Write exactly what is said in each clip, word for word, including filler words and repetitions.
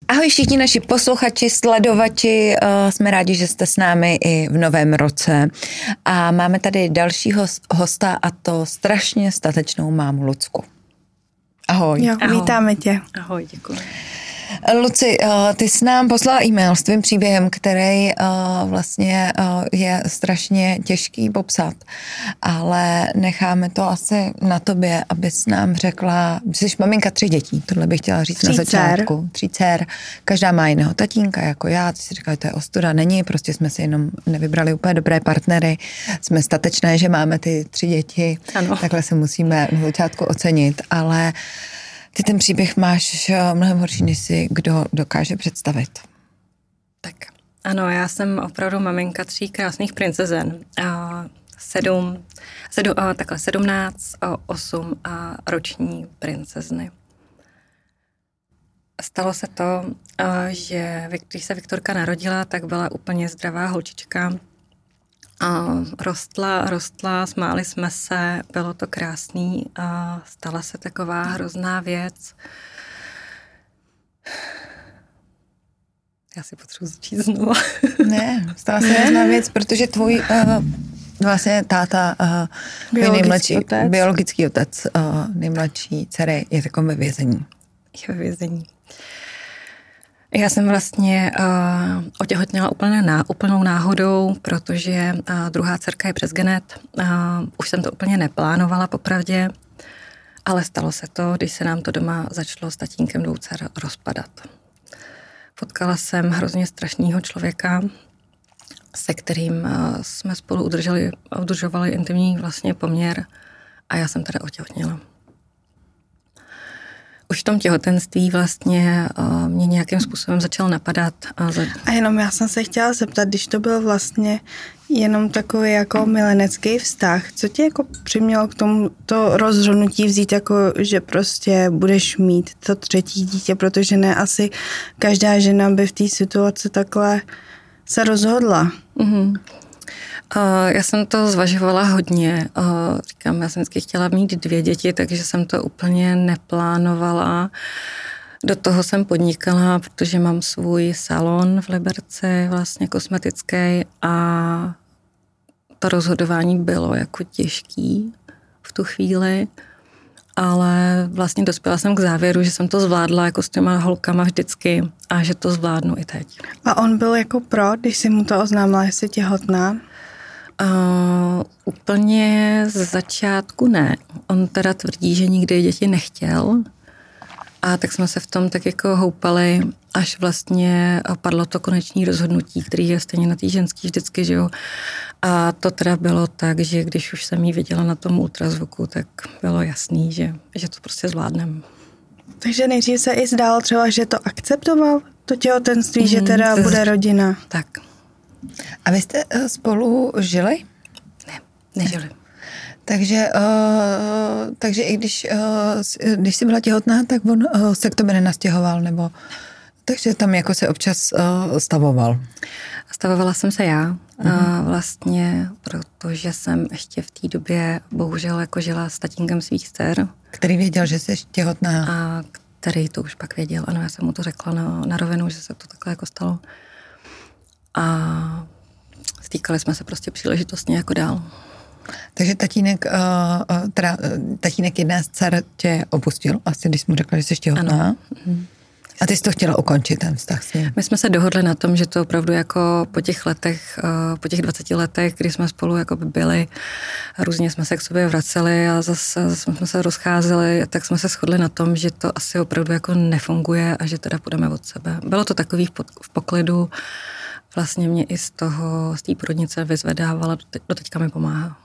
Ahoj všichni naši posluchači, sledovači, jsme rádi, že jste s námi i v novém roce a máme tady dalšího hosta a to strašně statečnou mámu Lucku. Ahoj. Jo, Ahoj. Vítáme tě. Ahoj, děkuji. Luci, ty jsi nám poslala e-mail s tvým příběhem, který vlastně je strašně těžký popsat, ale necháme to asi na tobě, abys nám řekla, jsi maminka tři dětí, tohle bych chtěla říct tří na začátku. Tří dcer, každá má jiného tatínka jako já, ty si říkala, že to je ostuda, není, prostě jsme si jenom nevybrali úplně dobré partnery, jsme statečné, že máme ty tři děti, ano. Takhle se musíme na začátku ocenit, ale ty ten příběh máš mnohem horší, než si kdo dokáže představit. Tak ano, já jsem opravdu maminka tří krásných princezen. A sedm, sedm, a takhle sedmnáct, a osm a roční princezny. Stalo se to, že když se Viktorka narodila, tak byla úplně zdravá holčička. A rostla, rostla, smáli jsme se, bylo to krásný a stala se taková hrozná věc. Já si potřebuji začít znovu. Ne, stala se hrozná věc, protože tvůj uh, vlastně táta, uh, biologický, nejmladší, otec. biologický otec uh, nejmladší dcery je takový ve vězení. Je ve vězení. Já jsem vlastně uh, otěhotněla úplně ná, úplnou náhodou, protože uh, druhá dcerka je přes genet. Uh, už jsem to úplně neplánovala popravdě, ale stalo se to, když se nám to doma začalo s tatínkem dvou dcer rozpadat. Potkala jsem hrozně strašného člověka, se kterým uh, jsme spolu udrželi, udržovali intimní vlastně poměr a já jsem teda otěhotněla. Už v tom těhotenství vlastně uh, mě nějakým způsobem začal napadat. Uh, za... A jenom já jsem se chtěla zeptat, když to byl vlastně jenom takový jako milenecký vztah, co tě jako přimělo k tomu to rozhodnutí vzít jako, že prostě budeš mít to třetí dítě, protože ne asi každá žena by v té situaci takhle se rozhodla. Mm-hmm. Uh, já jsem to zvažovala hodně. Uh, říkám, já jsem vždycky chtěla mít dvě děti, takže jsem to úplně neplánovala. Do toho jsem podnikala, protože mám svůj salon v Liberci, vlastně kosmetický a to rozhodování bylo jako těžký v tu chvíli, ale vlastně dospěla jsem k závěru, že jsem to zvládla jako s těma holkama vždycky a že to zvládnu i teď. A on byl jako pro, když jsi mu to oznámila, že jsi těhotná? Uh, úplně z začátku ne. On teda tvrdí, že nikdy děti nechtěl a tak jsme se v tom tak jako houpali, až vlastně padlo to konečné rozhodnutí, který je stejně na té ženský vždycky, že jo. A to teda bylo tak, že když už jsem jí viděla na tom ultrazvuku, tak bylo jasný, že, že to prostě zvládnem. Takže nejdřív se i zdálo třeba, že to akceptoval, to těhotenství, mm, že teda to bude rodina. Tak. A vy jste spolu žili? Ne, nežili. Takže, uh, takže i když, uh, když jsi byla těhotná, tak on uh, se k tobě nenastěhoval, nebo... Takže tam jako se občas uh, stavoval. Stavovala jsem se já, mm-hmm. uh, vlastně, protože jsem ještě v té době bohužel jako žila s tatínkem svých dcer. Který věděl, že jsi těhotná. A který to už pak věděl. Ano, já jsem mu to řekla na, na rovinu, že se to takhle jako stalo. A stýkali jsme se prostě příležitostně jako dál. Takže tatínek, uh, teda, tatínek jedné z dcer tě opustil, asi když jsi mu řekla, že jsi těhotná. Ano. A ty jsi to chtěla ukončit, ten vztah s ním. My jsme se dohodli na tom, že to opravdu jako po těch letech, po těch dvaceti letech, kdy jsme spolu jako by byli, různě jsme se k sobě vraceli a zase jsme se rozcházeli, tak jsme se shodli na tom, že to asi opravdu jako nefunguje a že teda půjdeme od sebe. Bylo to takový v, pod, v poklidu, vlastně mě i z toho, z té porodnice vyzvedávala, do teďka mi pomáhá.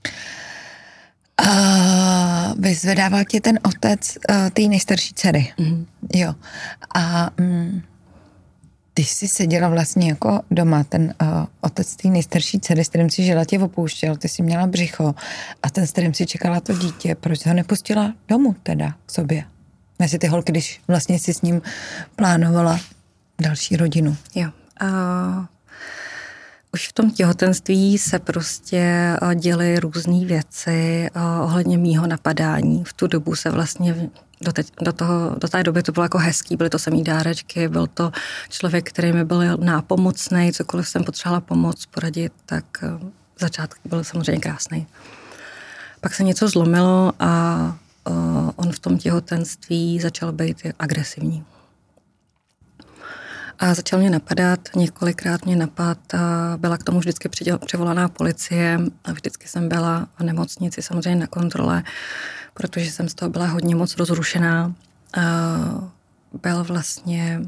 Uh, vyzvedával tě ten otec uh, té nejstarší dcery. Mm-hmm. Jo. A um, ty jsi seděla vlastně jako doma, ten uh, otec té nejstarší dcery, s kterým si žila, tě opouštěl, ty jsi měla břicho a ten, s kterým si čekala to dítě, proč ho nepustila domů teda k sobě? Mezi ty holky, když vlastně si s ním plánovala další rodinu. Jo. Uh... už v tom těhotenství se prostě děly různé věci ohledně mýho napadání. V tu dobu se vlastně do, teď, do, toho, do té doby to bylo jako hezký, byly to samý dárečky, byl to člověk, který mi byl nápomocnej, cokoliv jsem potřebovala pomoct, poradit, tak začátek byl samozřejmě krásný. Pak se něco zlomilo a on v tom těhotenství začal být agresivní. A začal mě napadat, několikrát mě napad, byla k tomu vždycky přivolaná policie a vždycky jsem byla v nemocnici samozřejmě na kontrole, protože jsem z toho byla hodně moc rozrušená. Byl vlastně,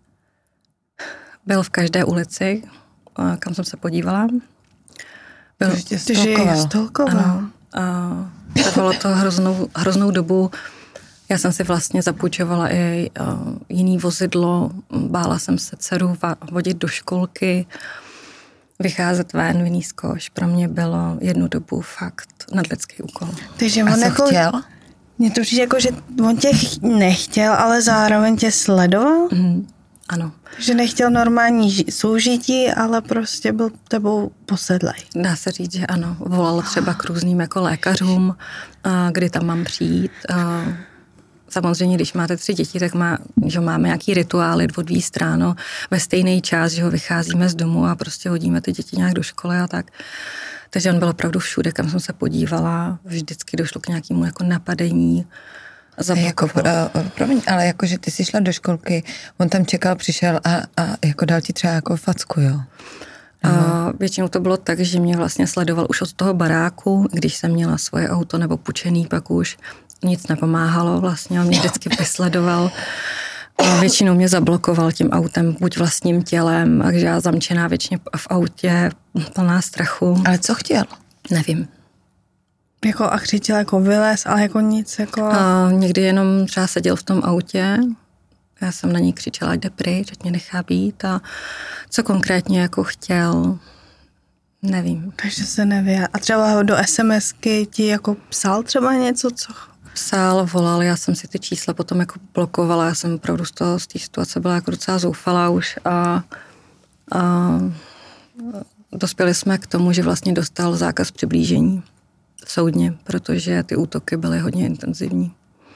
byl v každé ulici, kam jsem se podívala. Byl, Takže je stolkoval. Ano, trvalo to hroznou, hroznou dobu. Já jsem si vlastně zapůjčovala i uh, jiný vozidlo, bála jsem se dceru vodit do školky, vycházet ven, vyníst koš. Pro mě bylo jednu dobu fakt nadlidský úkol. Takže on on jako, chtěl? Mně to přijde jako, že on tě nechtěl, ale zároveň tě sledoval? Mm, ano. Že nechtěl normální ži- soužití, ale prostě byl tebou posedlej. Dá se říct, že ano. Volal třeba k různým jako lékařům, uh, kdy tam mám přijít. Uh, Samozřejmě, když máte tři děti, tak má, že máme nějaký rituály od víc ráno ve stejný čas, že ho vycházíme z domu a prostě hodíme ty děti nějak do školy a tak. Takže on byl opravdu všude, kam jsem se podívala. Vždycky došlo k nějakému jako napadení. Jako, promiň, ale jako, že ty jsi šla do školky, on tam čekal, přišel a, a jako dal ti třeba jako facku, jo? A většinou to bylo tak, že mě vlastně sledoval už od toho baráku, když jsem měla svoje auto nebo půjčený, pak už nic nepomáhalo vlastně, on mě vždycky vysledoval. A většinou mě zablokoval tím autem, buď vlastním tělem, takže já zamčená většině v autě, plná strachu. Ale co chtěl? Nevím. Jako a křičel jako vylez, ale jako nic jako... A někdy jenom třeba seděl v tom autě, já jsem na něj křičela, jde pryč, ať mě nechá být a co konkrétně jako chtěl, nevím. Takže se neví. A třeba do SMSky ti jako psal třeba něco, co... Psal, volal, já jsem si ty čísla potom jako blokovala, já jsem opravdu z toho, z té situace byla jako docela zoufalá už a, a dospěli jsme k tomu, že vlastně dostal zákaz přiblížení soudně, protože ty útoky byly hodně intenzivní.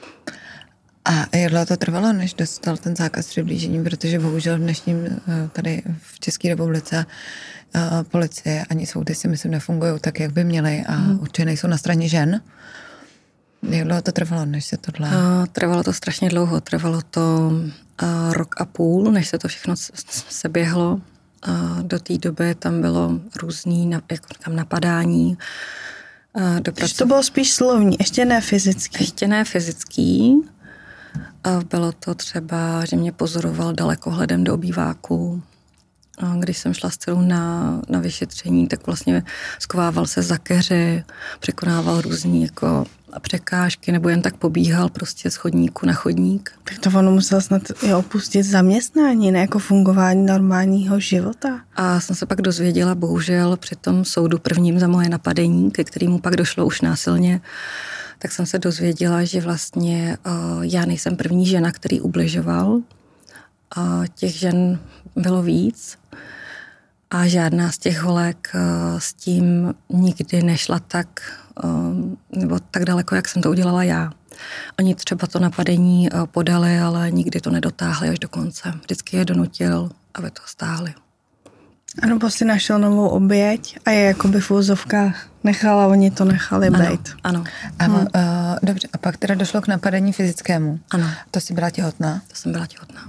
A jak dlouho to trvalo, než dostal ten zákaz přiblížení, protože bohužel v dnešním tady v České republice policie ani soudy si myslím nefungují tak, jak by měly a hmm. určitě nejsou na straně žen. Jak dlouho to trvalo, než se tohle... A trvalo to strašně dlouho. Trvalo to a, rok a půl, než se to všechno seběhlo. A do té doby tam bylo různý jako tam napadání. Takže to bylo spíš slovní, ještě ne fyzický. Ještě ne fyzický. A bylo to třeba, že mě pozoroval dalekohledem do obýváku. A když jsem šla s dcerou na, na vyšetření, tak vlastně skovával se za keři, překonával různý jako překážky, nebo jen tak pobíhal prostě z chodníku na chodník. Tak to ono musel snad i opustit zaměstnání, ne jako fungování normálního života. A jsem se pak dozvěděla, bohužel při tom soudu prvním za moje napadení, ke kterému pak došlo už násilně, tak jsem se dozvěděla, že vlastně uh, já nejsem první žena, který ubližoval. Uh, těch žen bylo víc a žádná z těch holek uh, s tím nikdy nešla tak, uh, nebo tak daleko, jak jsem to udělala já. Oni třeba to napadení uh, podali, ale nikdy to nedotáhli až do konce. Vždycky je donutil, aby to stáhli. A nebo si našel novou oběť a je jakoby v úzovkách nechala, oni to nechali bejt. Ano. A, hmm. uh, dobře, a pak teda došlo k napadení fyzickému. Ano. To jsi byla těhotná? To jsem byla těhotná.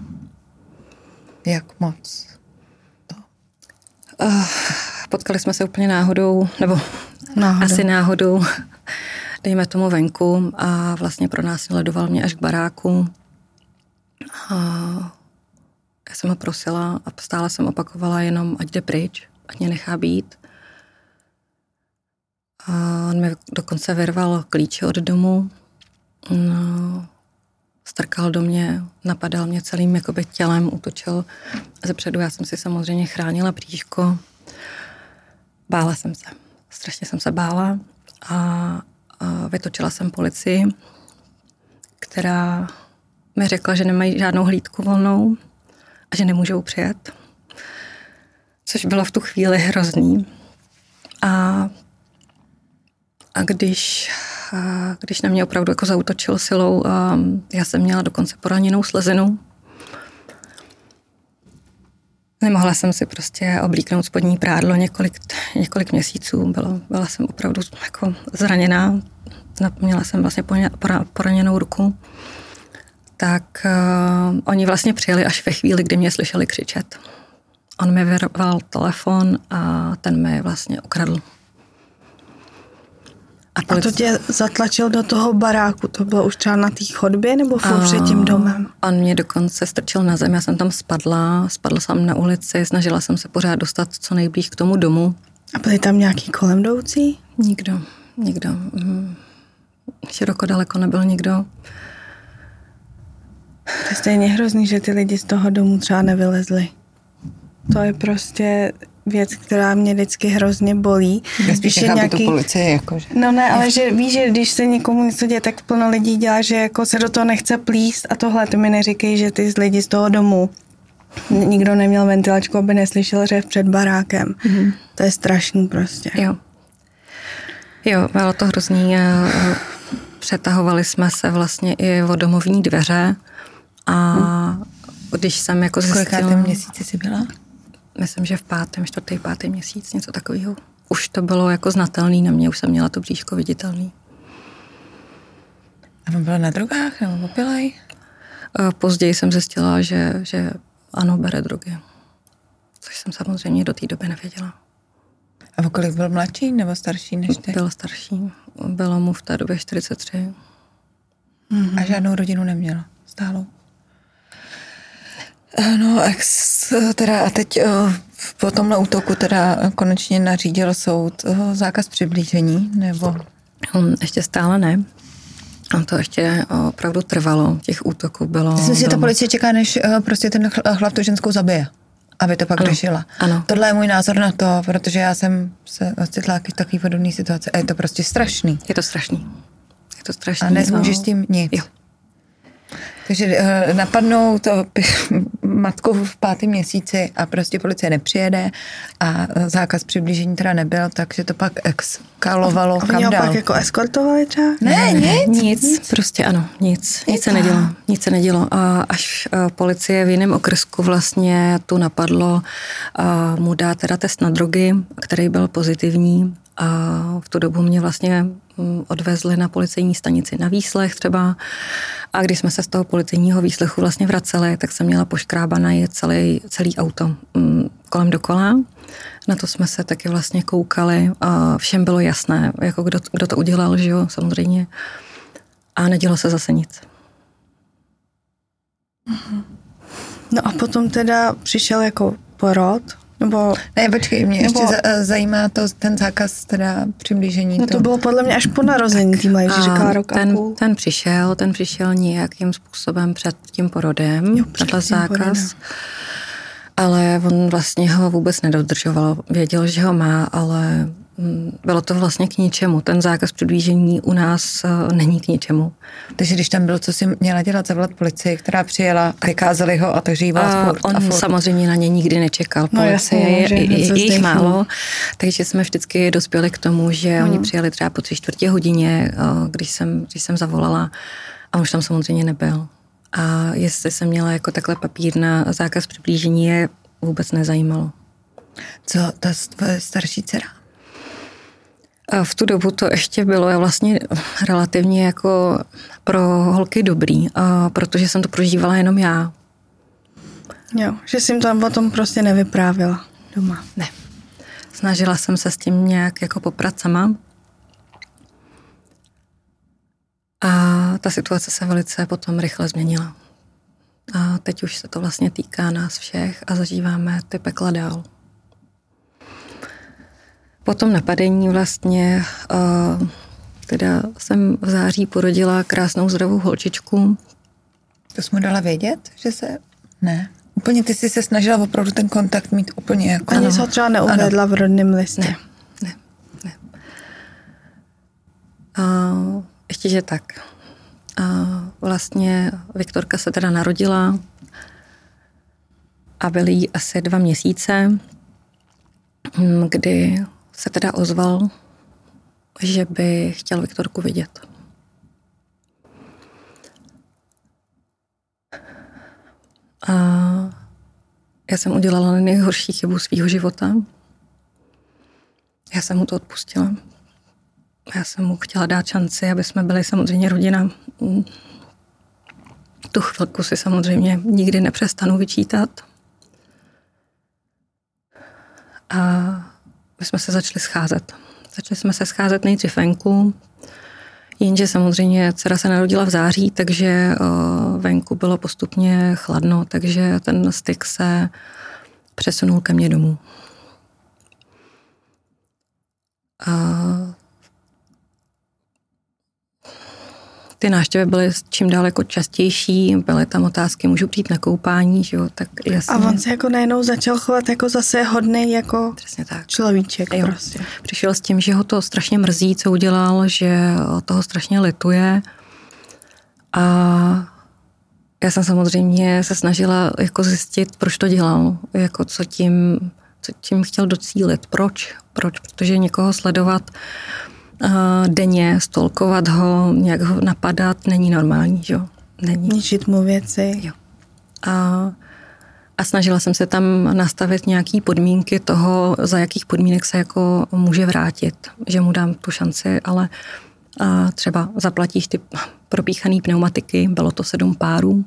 Jak moc to? Uh, potkali jsme se úplně náhodou, nebo náhodou. asi náhodou, dejme tomu venku a vlastně pro nás sledoval mě až k baráku. Uh, Já jsem ho prosila a stále jsem opakovala jenom, ať jde pryč, ať mě nechá být. A on mi dokonce vyrval klíče od domu, no, strkal do mě, napadal mě celým jakoby tělem, útočil zepředu. Já jsem si samozřejmě chránila bříško. Bála jsem se. Strašně jsem se bála a, a vytočila jsem policii, která mi řekla, že nemají žádnou hlídku volnou a že nemůžou přijet. což bylo v tu chvíli hrozný. A, a když, a když na mě opravdu jako zaútočil silou, a já jsem měla dokonce poraněnou slezinu. Nemohla jsem si prostě oblíknout spodní prádlo několik, několik měsíců. Bylo, byla jsem opravdu jako zraněná. Měla jsem vlastně poraněnou ruku. Tak uh, oni vlastně přijeli až ve chvíli, kdy mě slyšeli křičet. On mi vyrval telefon a ten mi vlastně ukradl. A, polic... a to tě zatlačil do toho baráku? To bylo už třeba na té chodbě nebo furt před tím domem? On mě dokonce strčil na zem, já jsem tam spadla, spadla jsem na ulici, snažila jsem se pořád dostat co nejblíž k tomu domu. A byli tam nějaký kolem jdoucí? Nikdo, nikdo. Mhm. Široko daleko nebyl nikdo. To je stejně hrozný, že ty lidi z toho domu třeba nevylezli. To je prostě věc, která mě vždycky hrozně bolí. Já spíš nechápu nějaký... tu policii, jakože. No ne, ale že víš, že když se někomu něco děje, tak plno lidí dělá, že jako se do toho nechce plíst a tohle, to mi neříkej, že ty lidi z toho domu nikdo neměl ventilačku, aby neslyšel řev před barákem. Mm-hmm. To je strašný prostě. Jo. Jo, bylo to hrozný. Přetahovali jsme se vlastně i o domovní dveře a hmm. když jsem jako zjistila... Kolikátém měsíci jsi byla? Myslím, že v pátém, čtvrtý, pátý měsíc, něco takového. Už to bylo jako znatelný na mě, už jsem měla to bříško viditelný. A on byl na drogách nebo opilej? Později jsem zjistila, že, že ano, bere drogy. Což jsem samozřejmě do té doby nevěděla. A o kolik byl mladší nebo starší než ty? Byl starší. Bylo mu v té době čtyřicet tři. Mm-hmm. A žádnou rodinu neměla stálou? No, ex, teda a teď po tomhle útoku teda konečně nařídil soud zákaz přiblížení, nebo? Ještě stále ne. A to ještě opravdu trvalo. Těch útoků bylo... Myslím si, že ta policie čeká, než prostě ten chlap tu ženskou zabije, aby to pak ano, řešila. Ano. Tohle je můj názor na to, protože já jsem se ocitla v takový podobný situaci a je to prostě strašný. Je to strašný. Je to strašný. A nezmůžeš s tím nic. Jo. Takže uh, napadnou to matku v pátém měsíci a prostě policie nepřijede a zákaz přiblížení teda nebyl, takže to pak exkalovalo kam dál. A oni ho pak jako eskortovali třeba? Ne, nic, nic. Nic, nic. prostě ano, nic. Nic se nedělo. Nic se nedělo. A až policie v jiném okrsku vlastně tu napadlo a mu dá teda test na drogy, který byl pozitivní. A v tu dobu mě vlastně odvezli na policejní stanici na výslech třeba. A když jsme se z toho policejního výslechu vlastně vraceli, tak jsem měla poškrábané celý, celý auto kolem dokola. Na to jsme se taky vlastně koukali a všem bylo jasné, jako kdo, kdo to udělal, že jo, samozřejmě. A nedělo se zase nic. No a potom teda přišel jako porod, nebo... Ne, počkej, mě nebo... ještě zajímá to, ten zákaz teda přiblížení. No to, to bylo podle mě až po narození, tým že říkala rok ten, a půl. Ten přišel, ten přišel nějakým způsobem před tím porodem, jo, před tím zákaz. Porodem. Ale on vlastně ho vůbec nedodržoval. Věděl, že ho má, ale bylo to vlastně k ničemu. Ten zákaz přiblížení u nás není k ničemu. Takže když tam bylo, co si měla dělat, zavolat policii, která přijela, vykázali ho a takže jí vás furt. On a furt. samozřejmě na ně nikdy nečekal. No Policie jasně, je, je, je jich málo, takže takže jsme vždycky dospěli k tomu, že hmm. oni přijeli třeba po tři čtvrtě hodině, když jsem, když jsem zavolala a už tam samozřejmě nebyl. A jestli jsem měla jako takhle papír na zákaz přiblížení, je vůbec nezajímalo. Co ta tvoje starší dcera? A v tu dobu to ještě bylo vlastně relativně jako pro holky dobrý, a protože jsem to prožívala jenom já. Jo, že jsi jim tam potom prostě nevyprávila doma. Ne. Snažila jsem se s tím nějak jako poprat sama. A ta situace se velice potom rychle změnila. A teď už se to vlastně týká nás všech a zažíváme ty pekla dál. Po tom napadení vlastně uh, teda jsem v září porodila krásnou zdravou holčičku. To jsi mu dala vědět, že se... Ne. Úplně ty jsi se snažila opravdu ten kontakt mít úplně jako... Ani jsi ho třeba neuvedla v rodném listě. Ne, ne, ne. Uh, ještě, že tak. A vlastně Viktorka se teda narodila a byly jí asi dva měsíce kdy se teda ozval, že by chtěl Viktorku vidět. A já jsem udělala nejhorší chybu svýho života. Já jsem mu to odpustila. Já jsem mu chtěla dát šanci, aby jsme byli samozřejmě rodina. Tu chvilku si samozřejmě nikdy nepřestanu vyčítat. A my jsme se začali scházet. Začali jsme se scházet nejdřív venku, jenže samozřejmě dcera se narodila v září, takže venku bylo postupně chladno, takže ten styk se přesunul ke mně domů. A ty návštěvy byly čím dál jako častější, byly tam otázky, můžu přijít na koupání, že jo, tak jasně. A on se jako najednou začal chovat jako zase hodnej jako přesně tak. Človíček jo. prostě. Přišel s tím, že ho to strašně mrzí, co udělal, že toho strašně lituje. A já jsem samozřejmě se snažila jako zjistit, proč to dělal, jako co tím, co tím chtěl docílit, proč, proč, protože někoho sledovat denně, stolkovat ho, nějak ho napadat, není normální, jo? Není. Ničit mu věci. Jo. A, a snažila jsem se tam nastavit nějaký podmínky toho, za jakých podmínek se jako může vrátit, že mu dám tu šanci, ale a třeba zaplatíš ty propíchaný pneumatiky, bylo to sedm párů.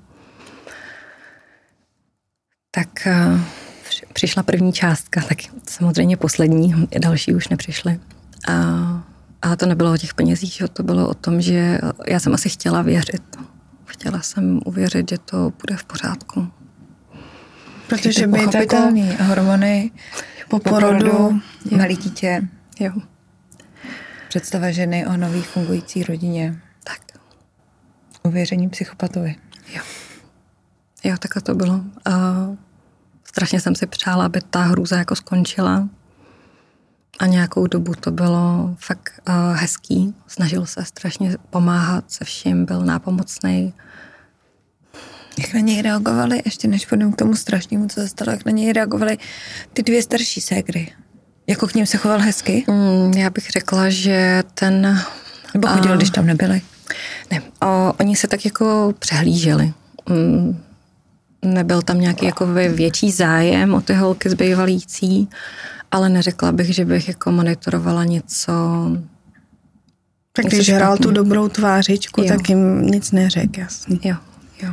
Tak a, přišla první částka, tak samozřejmě poslední, další už nepřišly. A Ale to nebylo o těch penězích, že? To bylo o tom, že já jsem asi chtěla věřit. Chtěla jsem uvěřit, že to bude v pořádku. Protože by pochopitelný jako hormony po porodu, malé dítě. Jo. Představa ženy o nový fungující rodině. Tak. Uvěření psychopatovi. Jo. Jo, takhle to bylo. A strašně jsem si přála, aby ta hrůza jako skončila. A nějakou dobu to bylo fakt uh, hezký. Snažil se strašně pomáhat se vším, byl nápomocnej. Jak na něj reagovali, ještě než půjdeme k tomu strašnému, co se stalo, jak na něj reagovali ty dvě starší ségry? Jako k ním se choval hezky? Mm, já bych řekla, že ten... Nebo chodil, uh, když tam nebyli? Ne, o, oni se tak jako přehlíželi. Mm, nebyl tam nějaký jako větší zájem o ty holky zbývalící, ale neřekla bych, že bych jako monitorovala něco. Tak když hrál tu dobrou tvářičku, jo. Tak jim nic neřekl, jasný. Jo, jo.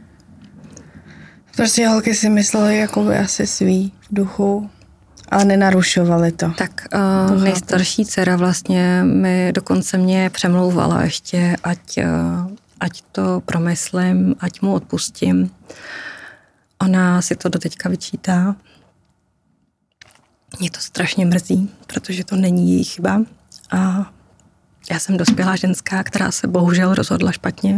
Prostě holky si myslely jakoby asi svý v duchu, ale nenarušovali to. Tak uh, to nejstarší dcera vlastně mi dokonce mě přemlouvala ještě, ať, uh, ať to promyslím, ať mu odpustím. Ona si to doteďka vyčítá. Mě to strašně mrzí, protože to není její chyba. A já jsem dospělá ženská, která se bohužel rozhodla špatně.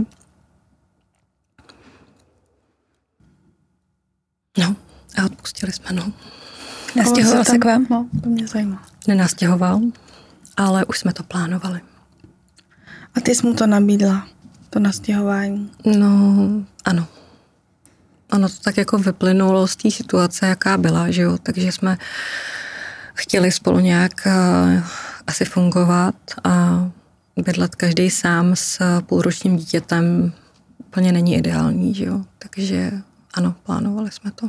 No, a odpustili jsme, no. Nastěhoval se k vám? No, to mě zajímá. Nenastěhoval, ale už jsme to plánovali. A ty jsi mu to nabídla, to nastěhování? No, ano. Ano, to tak jako vyplynulo z té situace, jaká byla, že jo, takže jsme chtěli spolu nějak uh, asi fungovat a bydlet každý sám s půlročním dítětem úplně není ideální, že jo, takže ano, plánovali jsme to.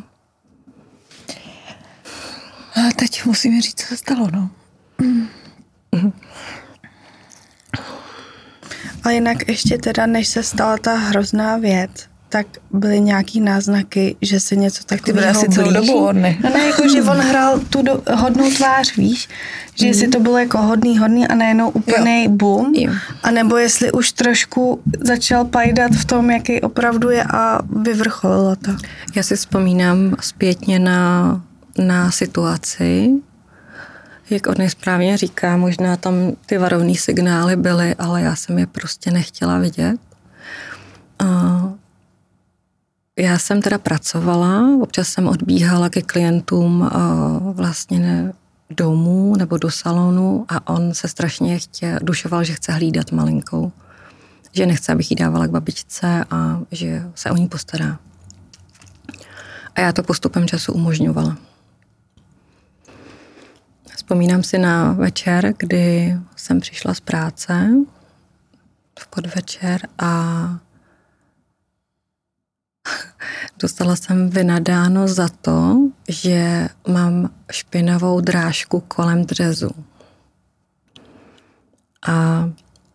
A teď musíme říct, co se stalo, no. Mm. Mm. A jinak ještě teda, než se stala ta hrozná věc, tak byly nějaký náznaky, že se něco takového blíží. Ty byly asi celou dobu hodný. No ne, jako, že on hrál tu do, hodnou tvář, víš? Že mm. jestli to bylo jako hodný, hodný a najednou úplnej boom. Jo. A nebo jestli už trošku začal pajdat v tom, jaký opravdu je a vyvrcholilo to. Já si vzpomínám zpětně na, na situaci, jak on správně říká, možná tam ty varovné signály byly, ale já jsem je prostě nechtěla vidět. A já jsem teda pracovala, občas jsem odbíhala ke klientům vlastně ne, domů nebo do salonu a on se strašně chtěl, dušoval, že chce hlídat malinkou. Že nechce, abych jí dávala k babičce a že se o ní postará. A já to postupem času umožňovala. Vzpomínám si na večer, kdy jsem přišla z práce v podvečer a dostala jsem vynadáno za to, že mám špinavou drážku kolem dřezu. A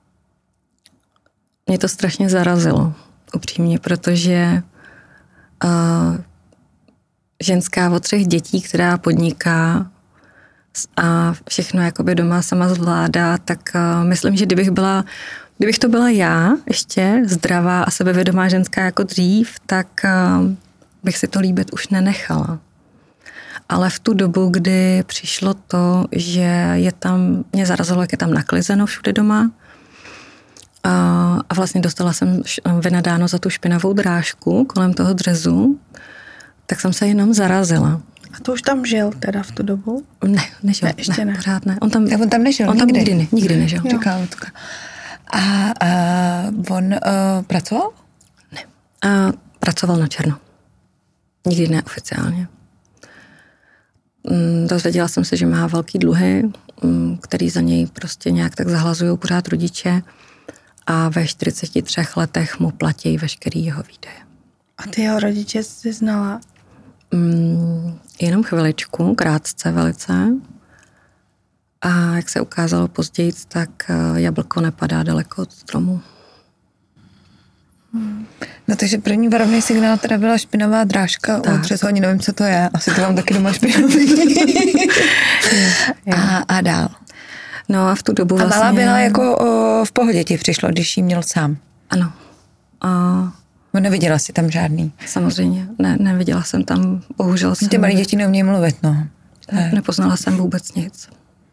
mě to strašně zarazilo, upřímně, protože uh, ženská od třech dětí, která podniká a všechno jakoby doma sama zvládá, tak uh, myslím, že kdybych byla, kdybych to byla já, ještě zdravá a sebevědomá ženská jako dřív, tak uh, bych si to líbit už nenechala. Ale v tu dobu, kdy přišlo to, že je tam, mě zarazilo, jak je tam naklizeno všude doma, a, a vlastně dostala jsem vynadáno za tu špinavou drážku kolem toho dřezu, tak jsem se jenom zarazila. A to už tam žil teda v tu dobu? Ne, nežil. Ne, ještě ne. ne. Pořád ne. On tam, on tam nežil on tam nikdy? nikdy, nikdy nežil. Říká Lutka. A, a on uh, pracoval? Ne. A pracoval na černo. Nikdy neoficiálně. Dozvěděla jsem se, že má velký dluhy, který za něj prostě nějak tak zahlazují pořád rodiče a ve čtyřiceti třech letech mu platí veškerý jeho výdaje. A ty jeho rodiče jsi znala? Mm, jenom chviličku, krátce velice. A jak se ukázalo později, tak jablko nepadá daleko od stromu. Hmm. No takže první varovný signál teda byla špinavá drážka od dřezu, ani nevím, co to je. Asi to mám taky doma špinavý. a, a dál. No a v tu dobu vlastně... A malá byla jako o, v pohodě ti přišlo, když jí měl sám. Ano. A... No neviděla jsi tam žádný? Samozřejmě, ne, neviděla jsem tam, bohužel jsem... Ty malí děti neumějí mluvit, no. Ne, nepoznala jsem vůbec nic.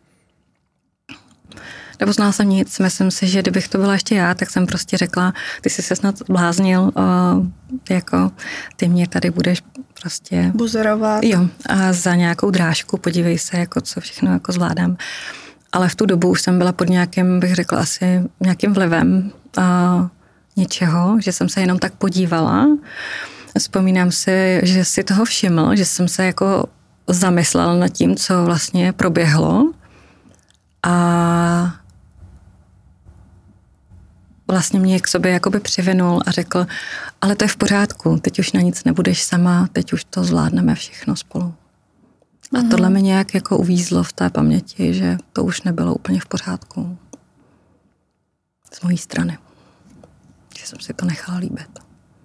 Nepoznala jsem nic, myslím si, že kdybych to byla ještě já, tak jsem prostě řekla, ty jsi se snad bláznil, uh, jako ty mě tady budeš prostě... Buzerovat. Jo, a za nějakou drážku, podívej se, jako co všechno jako zvládám. Ale v tu dobu už jsem byla pod nějakým, bych řekla asi nějakým vlivem uh, něčeho, že jsem se jenom tak podívala. Vzpomínám si, že si toho všiml, že jsem se jako zamyslela nad tím, co vlastně proběhlo. A vlastně mě k sobě jakoby přivinul a řekl, ale to je v pořádku, teď už na nic nebudeš sama, teď už to zvládneme všechno spolu. A mm. tohle mi nějak jako uvízlo v té paměti, že to už nebylo úplně v pořádku. Z mojí strany. Že jsem si to nechala líbit.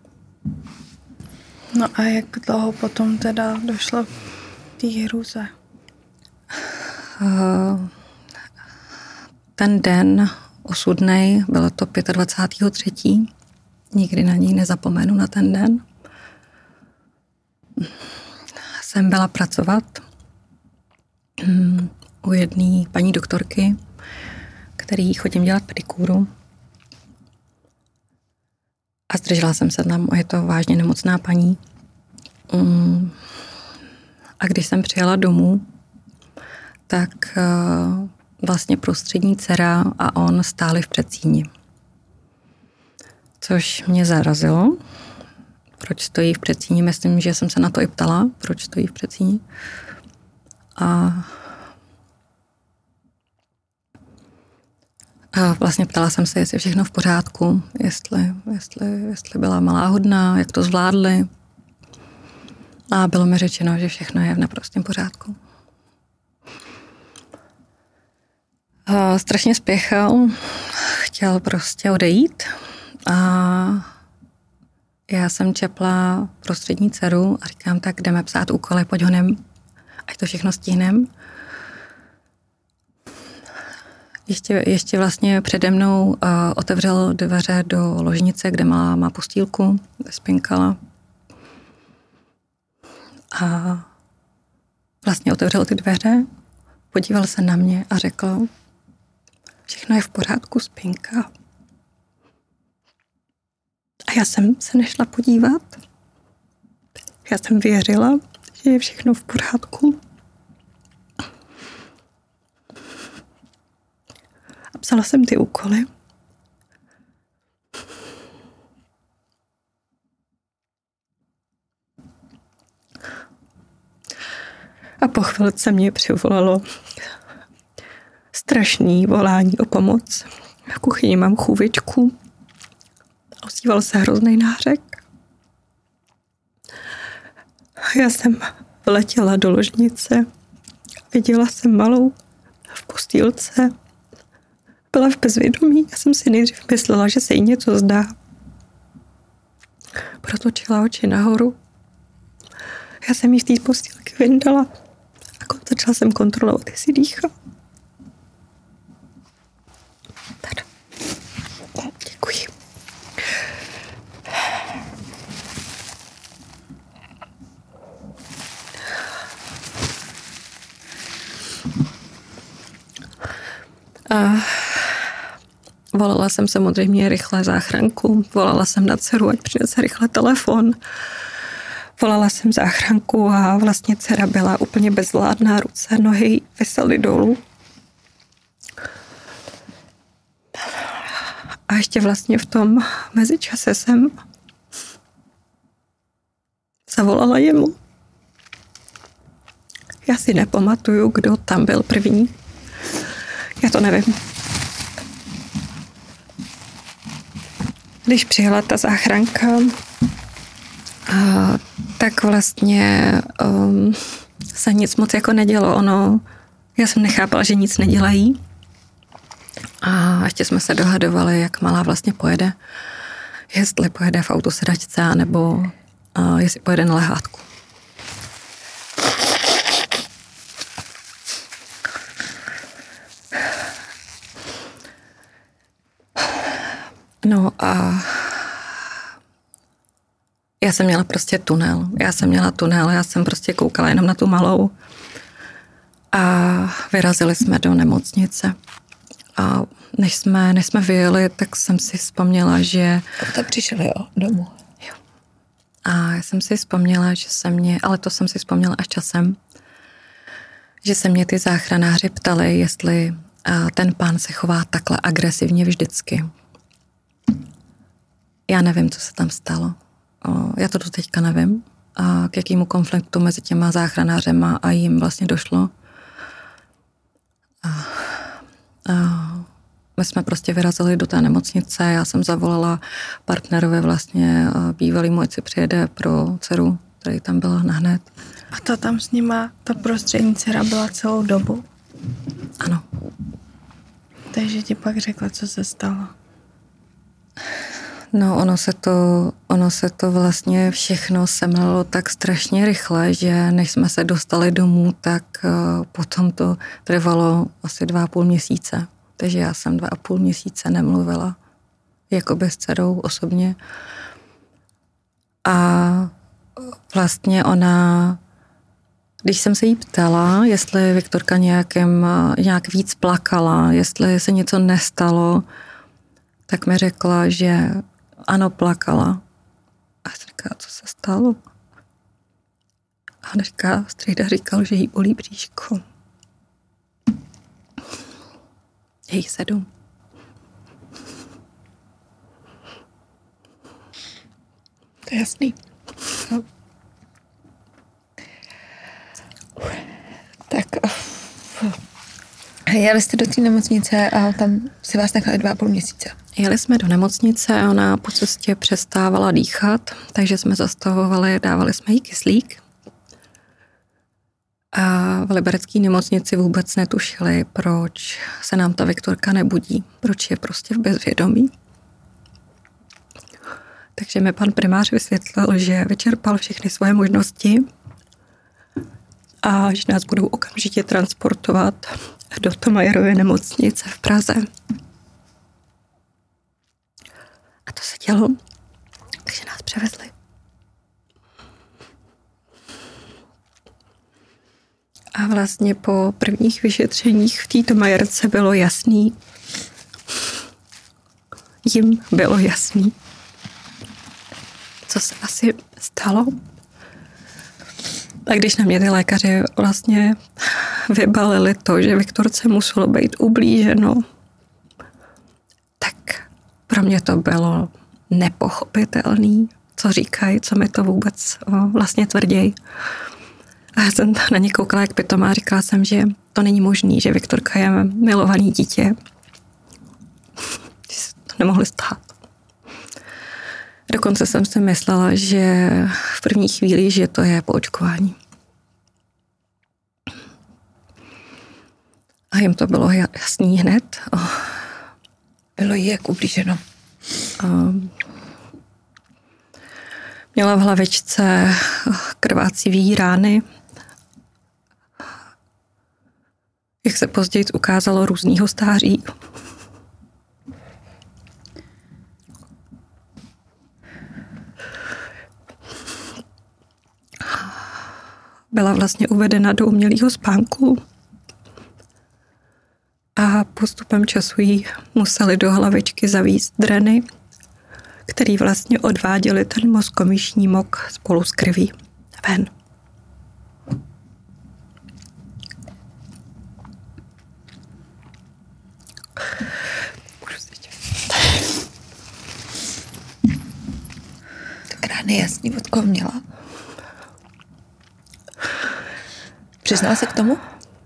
No a jak dlouho potom teda došlo k té hrůze? Uh, ten den osudnej, bylo to dvacátého třetího Nikdy na něj nezapomenu, na ten den. Jsem byla pracovat u jedné paní doktorky, který chodím dělat pedikúru. A zdržela jsem se tam, je to vážně nemocná paní. A když jsem přijela domů, tak vlastně prostřední dcera a on stáli v předsíni. Což mě zarazilo. Proč stojí v předsíni? Myslím, že jsem se na to i ptala, proč stojí v předsíni. A, a vlastně ptala jsem se, jestli je všechno v pořádku, jestli, jestli, jestli byla malá hodná, jak to zvládli. A bylo mi řečeno, že všechno je v naprostém pořádku. A strašně spěchal, chtěl prostě odejít a já jsem čepla prostřední dceru a říkám, tak jdeme psát úkoly, pojď honem, ať to všechno stihnem. Ještě, ještě vlastně přede mnou uh, otevřel dveře do ložnice, kde má, má postýlku, kde spinkala. A vlastně otevřel ty dveře, podíval se na mě a řekl, všechno je v pořádku, spinka. A já jsem se nešla podívat. Já jsem věřila, že je všechno v pořádku. A psala jsem ty úkoly. A po chvilce mě přivolalo strašný volání o pomoc. V kuchyni mám chůvičku. Ozýval se hrozný nářek. Já jsem vletěla do ložnice. Viděla jsem malou v postýlce. Byla v bezvědomí. Já jsem si nejdřív myslela, že se jí něco zdá. Protočila oči nahoru. Já jsem jí z té postýlky vyndala a začala jsem kontrolovat, jestli dýchá. Tady. Děkuji. A volala jsem samozřejmě rychle záchranku, volala jsem na dceru, ať přinese rychle telefon. Volala jsem záchranku a vlastně dcera byla úplně bezvládná, ruce, nohy visely dolů. A ještě vlastně v tom mezičase jsem zavolala jemu. Já si nepamatuju, kdo tam byl první. Já to nevím. Když přijela ta záchranka, a, tak vlastně um, se nic moc jako nedělo. Ono, já jsem nechápala, že nic nedělají. A ještě jsme se dohadovali, jak malá vlastně pojede. Jestli pojede v autosedačce, nebo uh, jestli pojede na lehátku. No a já jsem měla prostě tunel. Já jsem měla tunel, já jsem prostě koukala jenom na tu malou. A vyrazili jsme do nemocnice. A než jsme, než jsme vyjeli, tak jsem si vzpomněla, že... A to přišli, jo, domů. Jo. A já jsem si vzpomněla, že se mě, ale to jsem si vzpomněla až časem, že se mě ty záchranáři ptali, jestli ten pán se chová takhle agresivně vždycky. Já nevím, co se tam stalo. Já to do teďka nevím. A k jakému konfliktu mezi těma záchranářema a jim vlastně došlo. A, a my jsme prostě vyrazili do té nemocnice. Já jsem zavolala partnerovi vlastně bývalýmu, ať si přijede pro dceru, který tam byla nahned. A ta tam s nima, ta prostřední dcera byla celou dobu? Ano. Takže ti pak řekla, co se stalo? No, ono se to, ono se to vlastně všechno semlelo tak strašně rychle, že než jsme se dostali domů, tak uh, potom to trvalo asi dva a půl měsíce. Takže já jsem dva a půl měsíce nemluvila, jakoby s dcerou osobně. A vlastně ona, když jsem se jí ptala, jestli Viktorka nějakým, nějak víc plakala, jestli se něco nestalo, tak mi řekla, že ano, plakala. A já říká, co se stalo? A ona říká, strejda říkal, že jí bolí bříško. Je jí sedm. To je jasný. No. Tak jeli jste do té nemocnice a tam si vás nechali dva a půl měsíce. Jeli jsme do nemocnice a ona po cestě přestávala dýchat, takže jsme zastavovali, dávali jsme jí kyslík. A v liberecké nemocnici vůbec netušili, proč se nám ta Viktorka nebudí, proč je prostě v bezvědomí. Takže mi pan primář vysvětlil, že vyčerpal všechny svoje možnosti a že nás budou okamžitě transportovat do Thomayerovy nemocnice v Praze. A to se dělo, takže nás převezli. A vlastně po prvních vyšetřeních v té Thomayerce bylo jasný, jim bylo jasný, co se asi stalo. A když na mě ty lékaři vlastně vybalili to, že Viktorce muselo být ublíženo, tak pro mě to bylo nepochopitelný, co říkají, co mi to vůbec o, vlastně tvrději. A já jsem na ně koukala jak pitomá a říkala jsem, že to není možný, že Viktorka je milovaný dítě. Že se to nemohli stát. Dokonce jsem si myslela, že v první chvíli, že to je po očkování. A jim to bylo jasný hned. Bylo jí jak ublíženo. Měla v hlavičce krvácivý rány. Jak se později ukázalo, různýho stáří. Byla vlastně uvedena do umělého spánku a postupem času jí museli do hlavičky zavíst dreny, který vlastně odváděli ten mozkomyšní mok spolu s krví ven. Tak rány jasný, od koho měla? Přiznala se k tomu?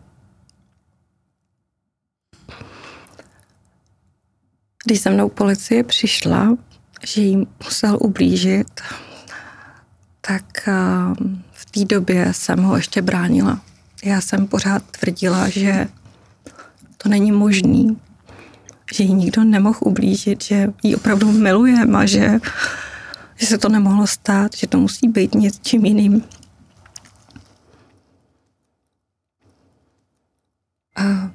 Když se mnou policie přišla, že jí musel ublížit, tak v té době jsem ho ještě bránila. Já jsem pořád tvrdila, že to není možný, že jí nikdo nemohl ublížit, že jí opravdu milujem a že, že se to nemohlo stát, že to musí být něčím jiným. A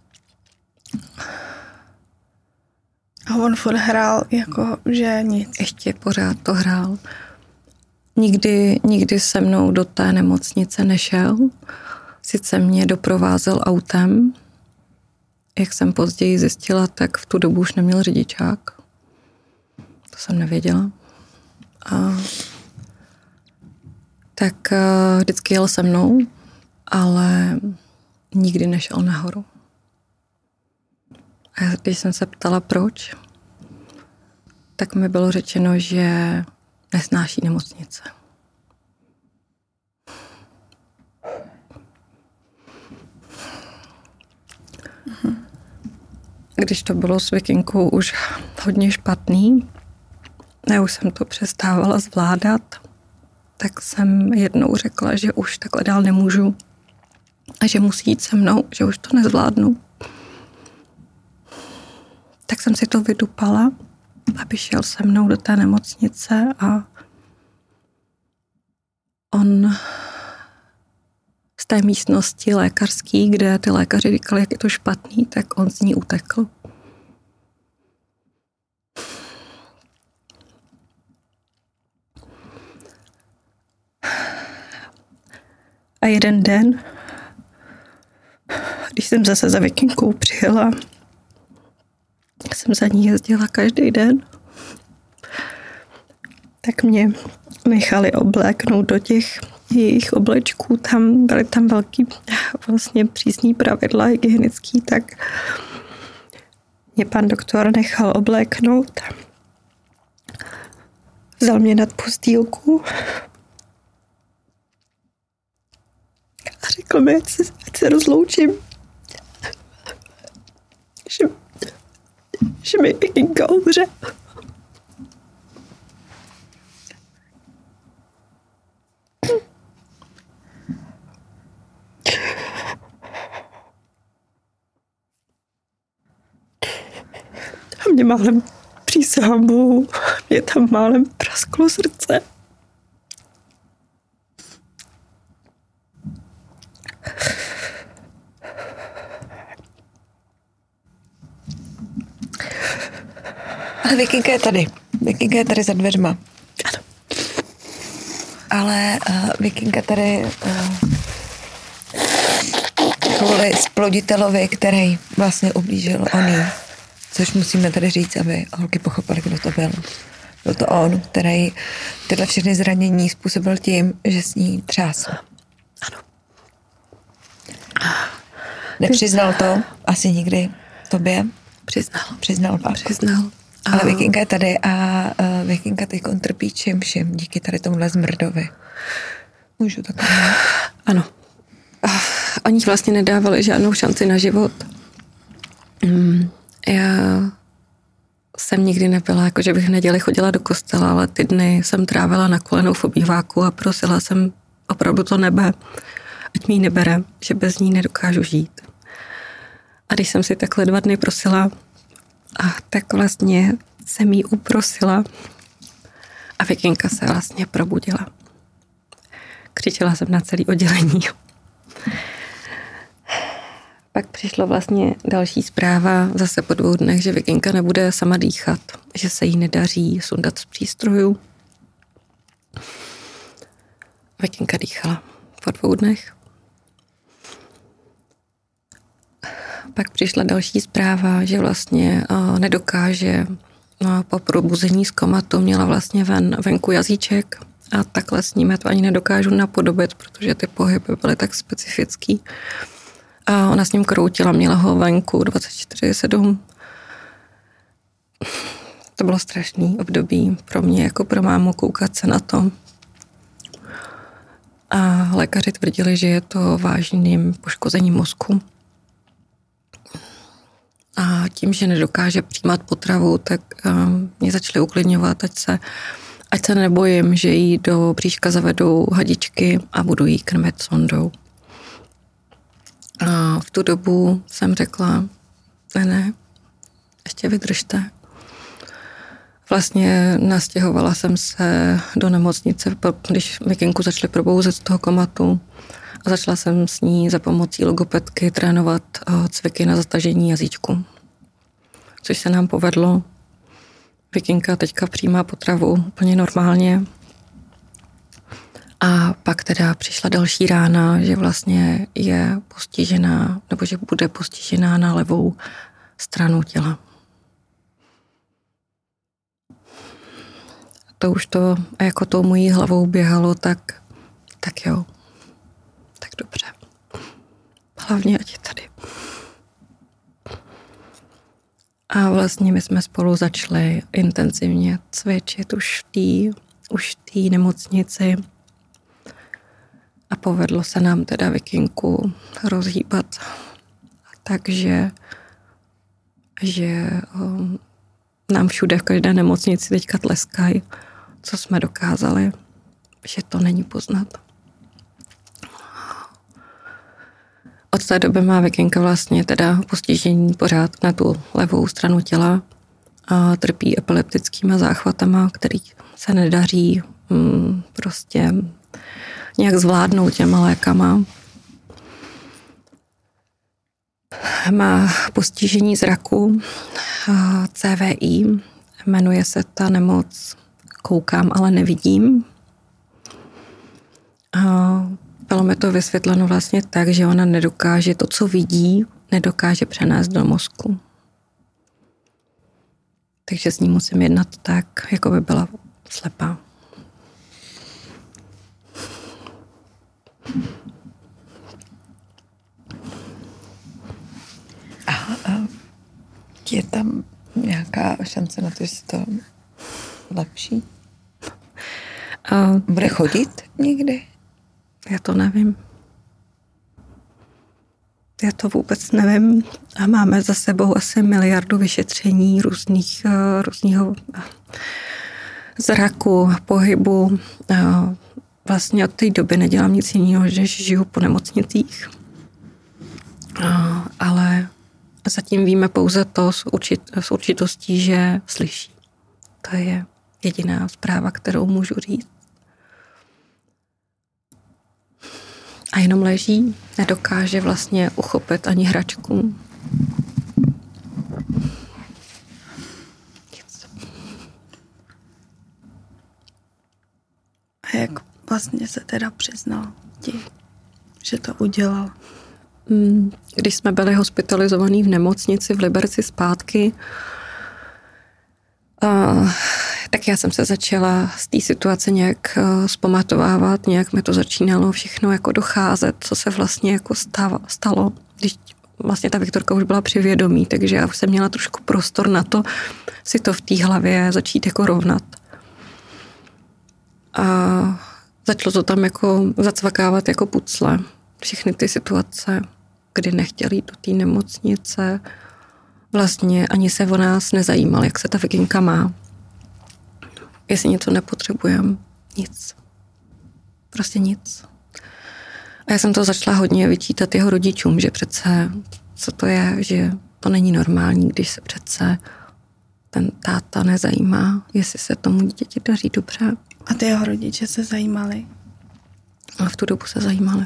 A on furt hrál jako, že nic. Ještě pořád to hrál. Nikdy, nikdy se mnou do té nemocnice nešel. Sice mě doprovázel autem. Jak jsem později zjistila, tak v tu dobu už neměl řidičák. To jsem nevěděla. A tak vždycky jel se mnou, ale nikdy nešel nahoru. A když jsem se ptala, proč, tak mi bylo řečeno, že nesnáší nemocnice. Mhm. Když to bylo s Vikinkou už hodně špatný, já už jsem to přestávala zvládat, tak jsem jednou řekla, že už takhle dál nemůžu a že musí jít se mnou, že už to nezvládnu. Tak jsem si to vydupala, aby šel se mnou do té nemocnice a on z té místnosti lékařský, kde ty lékaři říkali, jak je to špatný, tak on z ní utekl. A jeden den, když jsem zase za Vikinkou přijela, jsem za ní jezdila každý den, tak mě nechali obléknout do těch jejich oblečků. Tam byly tam velký vlastně přísný pravidla hygienický, tak mě pan doktor nechal obléknout. Vzal mě nad postýlku a řekl mi, ať se, ať se rozloučím. Že, že mi Vikinka umře. A mě málem, přísahám Bohu, mě tam málem prasklo srdce. Ale Vikinka je tady. Vikinka je tady za dveřma. Ano. Ale uh, Vikinka tady uh, kvůli sploditelovi, který vlastně ublížil on, což musíme tady říct, aby holky pochopily, kdo to byl. Byl to on, který tyhle všechny zranění způsobil tím, že s ní třásl. Ano. Nepřiznal to asi nikdy tobě? Přiznal. Přiznal pak. Přiznal. Ale Vikinka je tady a uh, Vikinka teď trpí čím vším díky tady tomuhle zmrdovi. Můžu takhle. Ano. Oni vlastně nedávali žádnou šanci na život. Já jsem nikdy nebyla, jako že bych v neděli chodila do kostela, ale ty dny jsem trávila na kolenou v obýváku a prosila jsem opravdu to nebe, ať mi ji nebere, že bez ní nedokážu žít. A když jsem si takhle dva dny prosila, a tak vlastně jsem jí uprosila a Vikinka se vlastně probudila. Křičela jsem na celé oddělení. Pak přišla vlastně další zpráva zase po dvou dnech, že Vikinka nebude sama dýchat, že se jí nedaří sundat z přístrojů. Vikinka dýchala po dvou dnech. Pak přišla další zpráva, že vlastně nedokáže po probuzení z komatu, měla vlastně ven, venku jazyček a takhle s ním to ani nedokážu napodobit, protože ty pohyby byly tak specifický. A ona s ním kroutila, měla ho venku dvacet čtyři sedm. To bylo strašný období pro mě, jako pro mámu, koukat se na to. A lékaři tvrdili, že je to vážným poškozením mozku. A tím, že nedokáže přijímat potravu, tak mě začaly uklidňovat, ať se, ať se nebojím, že jí do bříška zavedou hadičky a budu jí krmit sondou. A v tu dobu jsem řekla, ne, ne, ještě vydržte. Vlastně nastěhovala jsem se do nemocnice, když Vikinku začaly probouzet z toho komatu a začala jsem s ní za pomocí logopedky trénovat cviky na zatažení jazyčku. Což se nám povedlo. Vikinka teďka přijímá potravu úplně normálně. A pak teda přišla další rána, že vlastně je postižená, nebo že bude postižená na levou stranu těla. To už to jako tou mojí hlavou běhalo, tak, tak jo, tak dobře. Hlavně ať je tady. A vlastně my jsme spolu začali intenzivně cvičit už v té už v té nemocnici. A povedlo se nám teda Vikinku rozhýbat. Takže že um, nám všude v každé nemocnici teďka tleskají, co jsme dokázali, že to není poznat. Od té doby má Vikinka vlastně teda postižení pořád na tu levou stranu těla a trpí epileptickýma záchvatama, který se nedaří mm, prostě nějak zvládnout těma lékama. Má postižení zraku, C V I, jmenuje se ta nemoc Koukám, ale nevidím. A bylo mi to vysvětleno vlastně tak, že ona nedokáže to, co vidí, nedokáže přenést do mozku. Takže s ní musím jednat tak, jako by byla slepá. A, a je tam nějaká šance na to, že se to lepší? A bude chodit někdy? Já to nevím. Já to vůbec nevím. A máme za sebou asi miliardu vyšetření různých, různého zraku, pohybu. Vlastně od té doby nedělám nic jiného, než žiju po nemocnicích. Ale zatím víme pouze to s, určit, s určitostí, že slyší. To je jediná zpráva, kterou můžu říct. A jenom leží, nedokáže vlastně uchopit ani hračku. A jak vlastně se teda přiznal ti, že to udělal? Když jsme byli hospitalizovaní v nemocnici v Liberci zpátky, Uh, tak já jsem se začala z té situace nějak uh, zpamatovávat, nějak mi to začínalo všechno jako docházet, co se vlastně jako stava, stalo, když vlastně ta Viktorka už byla při vědomí, takže já už jsem měla trošku prostor na to si to v té hlavě začít jako rovnat. A začalo to tam jako zacvakávat jako pucle. Všechny ty situace, kdy nechtěli jít do té nemocnice, vlastně ani se o nás nezajímal, jak se ta Vikinka má. Jestli něco nepotřebujeme, nic. Prostě nic. A já jsem to začala hodně vyčítat jeho rodičům, že přece, co to je, že to není normální, když se přece ten táta nezajímá, jestli se tomu dítěti daří dobře. A ty jeho rodiče se zajímali? No, A v tu dobu se zajímali.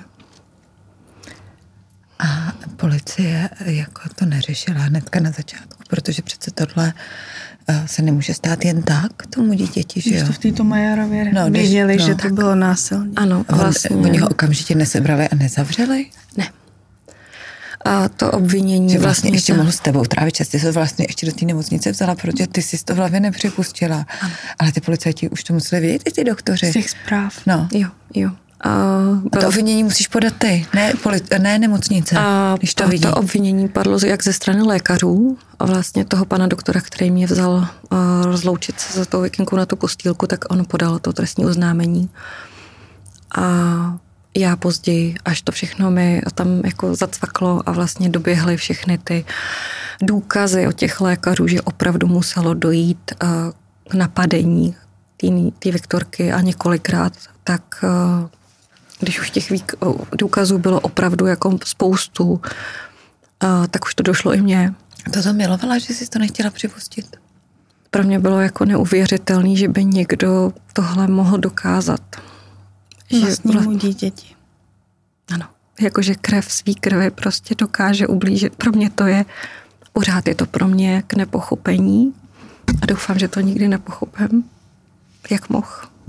A policie jako to neřešila hnedka na začátku, protože přece tohle se nemůže stát jen tak tomu dítěti, že jo? Když to v této Majerově no, věděli, no, že to tak bylo násilné. Ano, vlastně. Oni ho okamžitě nesebrali a nezavřeli? Ne. A to obvinění že vlastně, vlastně ještě ta... mohl s tebou trávit čas, ty se vlastně ještě do té nemocnice vzala, protože ty jsi to v hlavě nepřipustila. Ano. Ale ty policajti už to museli vědět, i ty doktoři. Z těch zpráv. No. Jo, jo. A, a to obvinění musíš podat ty, ne, poli- ne nemocnice, a když to vidí. To obvinění padlo jak ze strany lékařů a vlastně toho pana doktora, který mě vzal uh, rozloučit se za tou Vikinku na tu postýlku, tak on podal to trestní oznámení. A já později, až to všechno mi tam jako zacvaklo a vlastně doběhly všechny ty důkazy od těch lékařů, že opravdu muselo dojít uh, k napadení té Viktorky a několikrát, tak uh, když už těch vík, důkazů bylo opravdu jako spoustu, uh, tak už to došlo i mně. To to milovala, že jsi to nechtěla připustit? Pro mě bylo jako neuvěřitelný, že by někdo tohle mohl dokázat. Vlastnímu vlast... dítěti. Ano. Jakože krev svý krve prostě dokáže ublížit. Pro mě to je, pořád je to pro mě k nepochopení a doufám, že to nikdy nepochopím, jak mohl.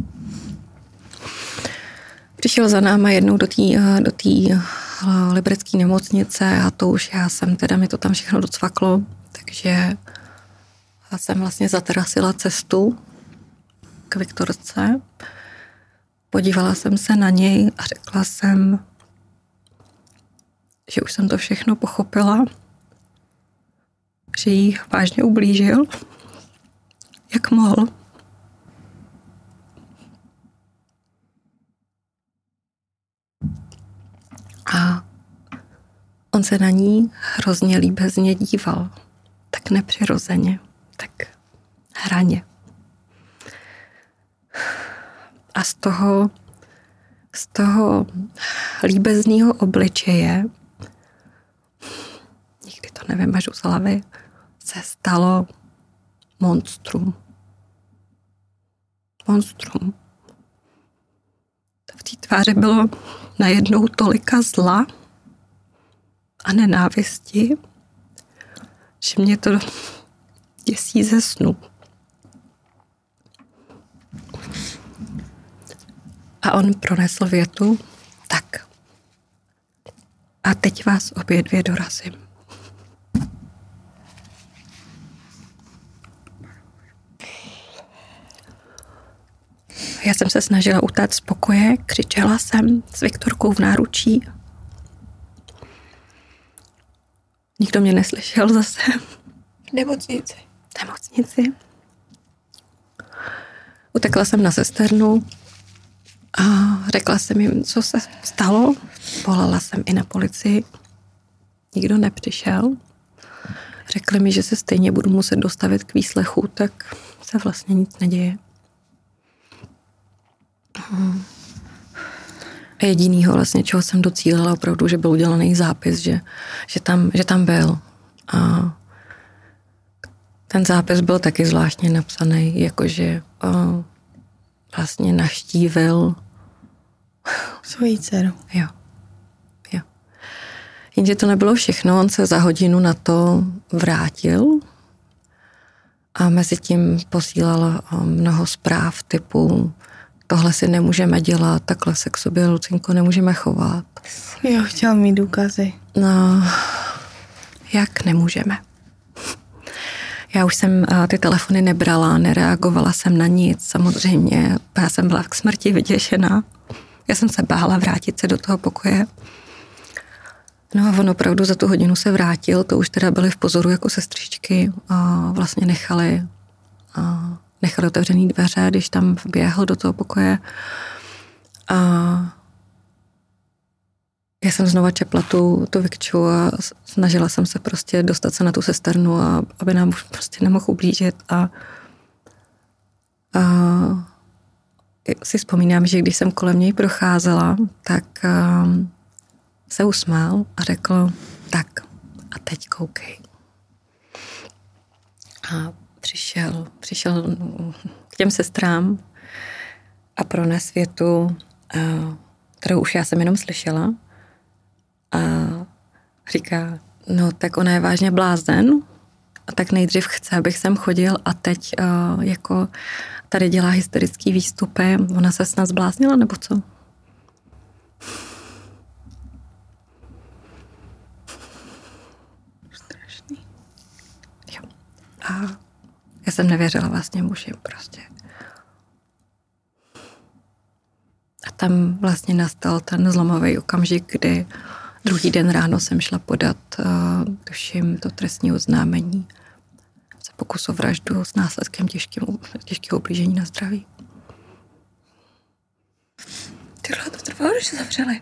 Přišel za náma jednou do té do té liberecké nemocnice a to už já jsem, teda mi to tam všechno docvaklo, takže já jsem vlastně zatrasila cestu k Viktorce. Podívala jsem se na něj a řekla jsem, že už jsem to všechno pochopila, že jí vážně ublížil, jak mohl. A on se na ní hrozně líbezně díval. Tak nepřirozeně, tak hraně. A z toho, z toho líbezného obličeje, nikdy to nevymažu z hlavy, se stalo monstrum. Monstrum. V té tváři bylo najednou tolika zla a nenávisti, že mě to děsí ze snu. A on pronesl větu, tak. A teď vás obě dvě dorazím. Já jsem se snažila utéct z pokoje, křičela jsem s Viktorkou v náručí. Nikdo mě neslyšel zase. V nemocnici. V nemocnici. Utekla jsem na sesternu a řekla jsem jim, co se stalo. Volala jsem i na policii. Nikdo nepřišel. Řekli mi, že se stejně budu muset dostavit k výslechu, tak se vlastně nic neděje. A jedinýho vlastně, čeho jsem docílila opravdu, že byl udělaný zápis, že, že, tam, že tam byl. A ten zápis byl taky zvláštně napsaný, jakože o, vlastně navštívil svoji dceru. Jo. Jo. Jenže to nebylo všechno, on se za hodinu na to vrátil a mezi tím posílal mnoho zpráv typu tohle si nemůžeme dělat, takhle se k sobě, Lucinko, nemůžeme chovat. Jo, chtěl mít důkazy. No, jak nemůžeme? Já už jsem ty telefony nebrala, nereagovala jsem na nic, samozřejmě. Já jsem byla k smrti vyděšená. Já jsem se bála vrátit se do toho pokoje. No a on opravdu za tu hodinu se vrátil, to už teda byly v pozoru jako sestřičky a vlastně nechali a nechal otevřený dveře, když tam vběhl do toho pokoje. A já jsem znova čepla tu, tu Vikču a snažila jsem se prostě dostat se na tu sesternu, a aby nám už prostě nemohl ublížit. A, a si vzpomínám, že když jsem kolem něj procházela, tak a, se usmál a řekl, tak a teď koukej. A přišel, přišel k těm sestrám a prones větu, kterou už já jsem jenom slyšela. A říká, no tak ona je vážně blázen, a tak nejdřív chce, abych sem chodil, a teď uh, jako tady dělá hysterický výstupy. Ona se snad zbláznila, nebo co? Strašný. Jo. A já jsem nevěřila vlastně muži prostě. A tam vlastně nastal ten zlomový okamžik, kdy druhý den ráno jsem šla podat, uh, tuším, to trestní oznámení za pokus o vraždu s následkem těžkého ublížení na zdraví. Jak dlouho to trvalo, když se zavřeli?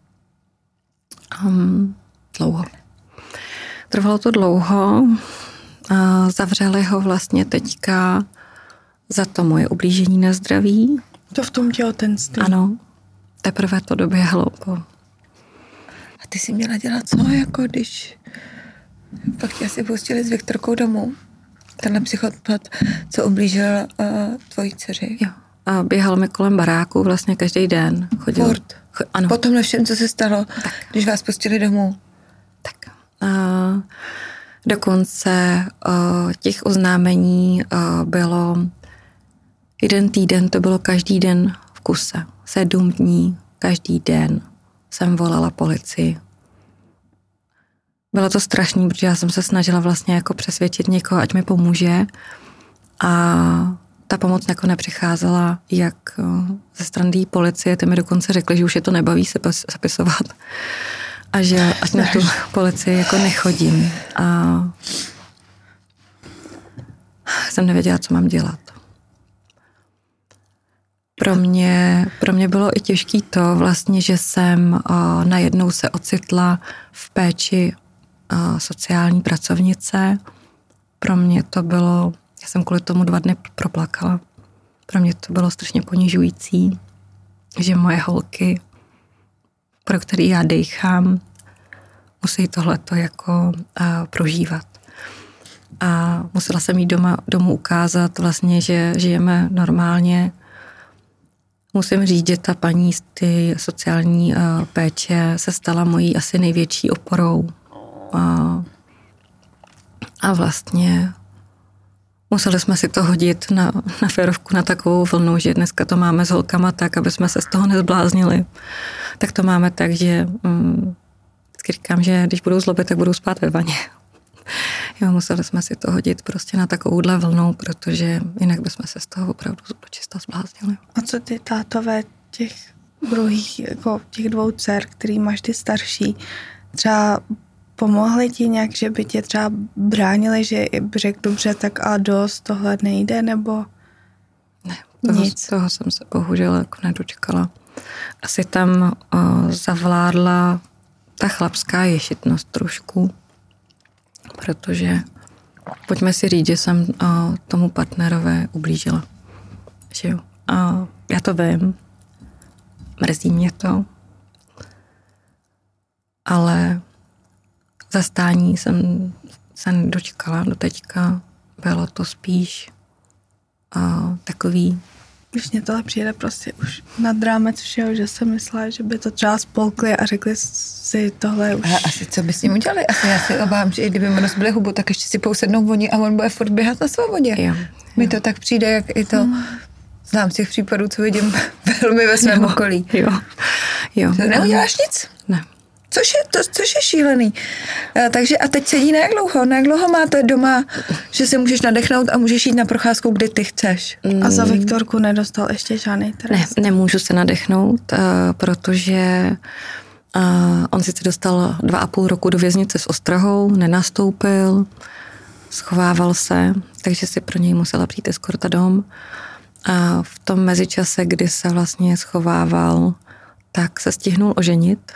Um, dlouho. Trvalo to dlouho. Uh, zavřeli ho vlastně teďka za to moje ublížení na zdraví. To v tom těhotenství. Ano. Teprve to doběhlo po... A ty jsi měla dělat co, jako když pak tě asi pustili s Viktorkou domů? Tenhle psychopat, co ublížil uh, tvojí dceři? Jo. A běhal mi kolem baráku vlastně každý den. Chodil. Furt? Ch- ano. Po tomhle všem, co se stalo, tak. Když vás pustili domů? Tak. Uh, dokonce uh, těch oznámení uh, bylo jeden týden, to bylo každý den v kuse. Sedm dní, každý den jsem volala policii. Bylo to strašný, protože já jsem se snažila vlastně jako přesvědčit někoho, ať mi pomůže, a ta pomoc jako nepřicházela, jak ze strany policie. Ty mi dokonce řekli, že už je to nebaví se zapisovat a že ať na tu policii jako nechodím. A jsem nevěděla, co mám dělat. Pro mě, pro mě bylo i těžký to vlastně, že jsem uh, najednou se ocitla v péči uh, sociální pracovnice. Pro mě to bylo, já jsem kvůli tomu dva dny proplakala. Pro mě to bylo strašně ponižující, že moje holky, pro který já dejchám, musí tohleto jako uh, prožívat. A musela jsem jí doma, domů ukázat vlastně, že žijeme normálně. Musím říct, že ta paní z ty sociální uh, péče se stala mojí asi největší oporou. A, a vlastně museli jsme si to hodit na, na férovku, na takovou vlnu, že dneska to máme s holkama tak, aby jsme se z toho nezbláznili. Tak to máme tak, že um, vždycky říkám, že když budou zlobit, tak budou spát ve vaně. Jo, museli jsme si to hodit prostě na takovouhle vlnu, protože jinak bychom se z toho opravdu dočista zbláznili. A co ty tátové těch druhých, jako těch dvou dcer, který máš ty starší, třeba pomohli ti nějak, že by tě třeba bránili, že by řekl dobře, tak a dost, tohle nejde, nebo ne, toho, nic? Toho jsem se bohužel jako nedočkala. Asi tam o, zavládla ta chlapská ješitnost trošku, protože pojďme si říct, že jsem o, tomu partnerovi ublížila. Že jo? A já to vím, mrzí mě to, ale zastání jsem se nedočkala do teďka. Bylo to spíš o, takový... Když mě tohle přijde prostě už nad rámec všeho, že jsem myslela, že by to třeba spolkli a řekli si tohle už. A asi co by s ním udělali? Asi já si obávám, že i kdyby mu rozbili hubu, tak ještě si pousednou oni a on bude furt běhat na svobodě. Jo, Mi jo. to tak přijde, jak i to hmm. znám z těch případů, co vidím velmi ve svém jo, okolí. Jo, jo. Neuděláš nic? Ne. Což je, to, což je šílený. A, takže a teď sedí na jak dlouho? Na jak dlouho máte doma, že se můžeš nadechnout a můžeš jít na procházku, kdy ty chceš? A za Viktorku nedostal ještě žádný trest? Ne, nemůžu se nadechnout, uh, protože uh, on sice dostal dva a půl roku do věznice s ostrahou, nenastoupil, schovával se, takže si pro něj musela přijít eskorta dom. A v tom mezičase, kdy se vlastně schovával, tak se stihnul oženit.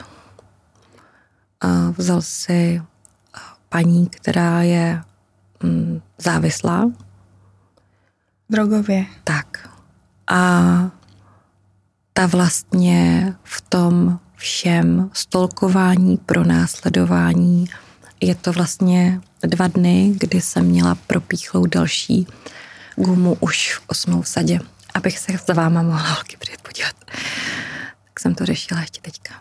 A vzal si paní, která je mm, závislá. Drogově. Tak. A ta vlastně v tom všem stolkování, pronásledování, je to vlastně dva dny, kdy jsem měla propíchlou další gumu už v osmou sadě, abych se za váma mohla holky přijet podívat. Tak jsem to řešila ještě teďka.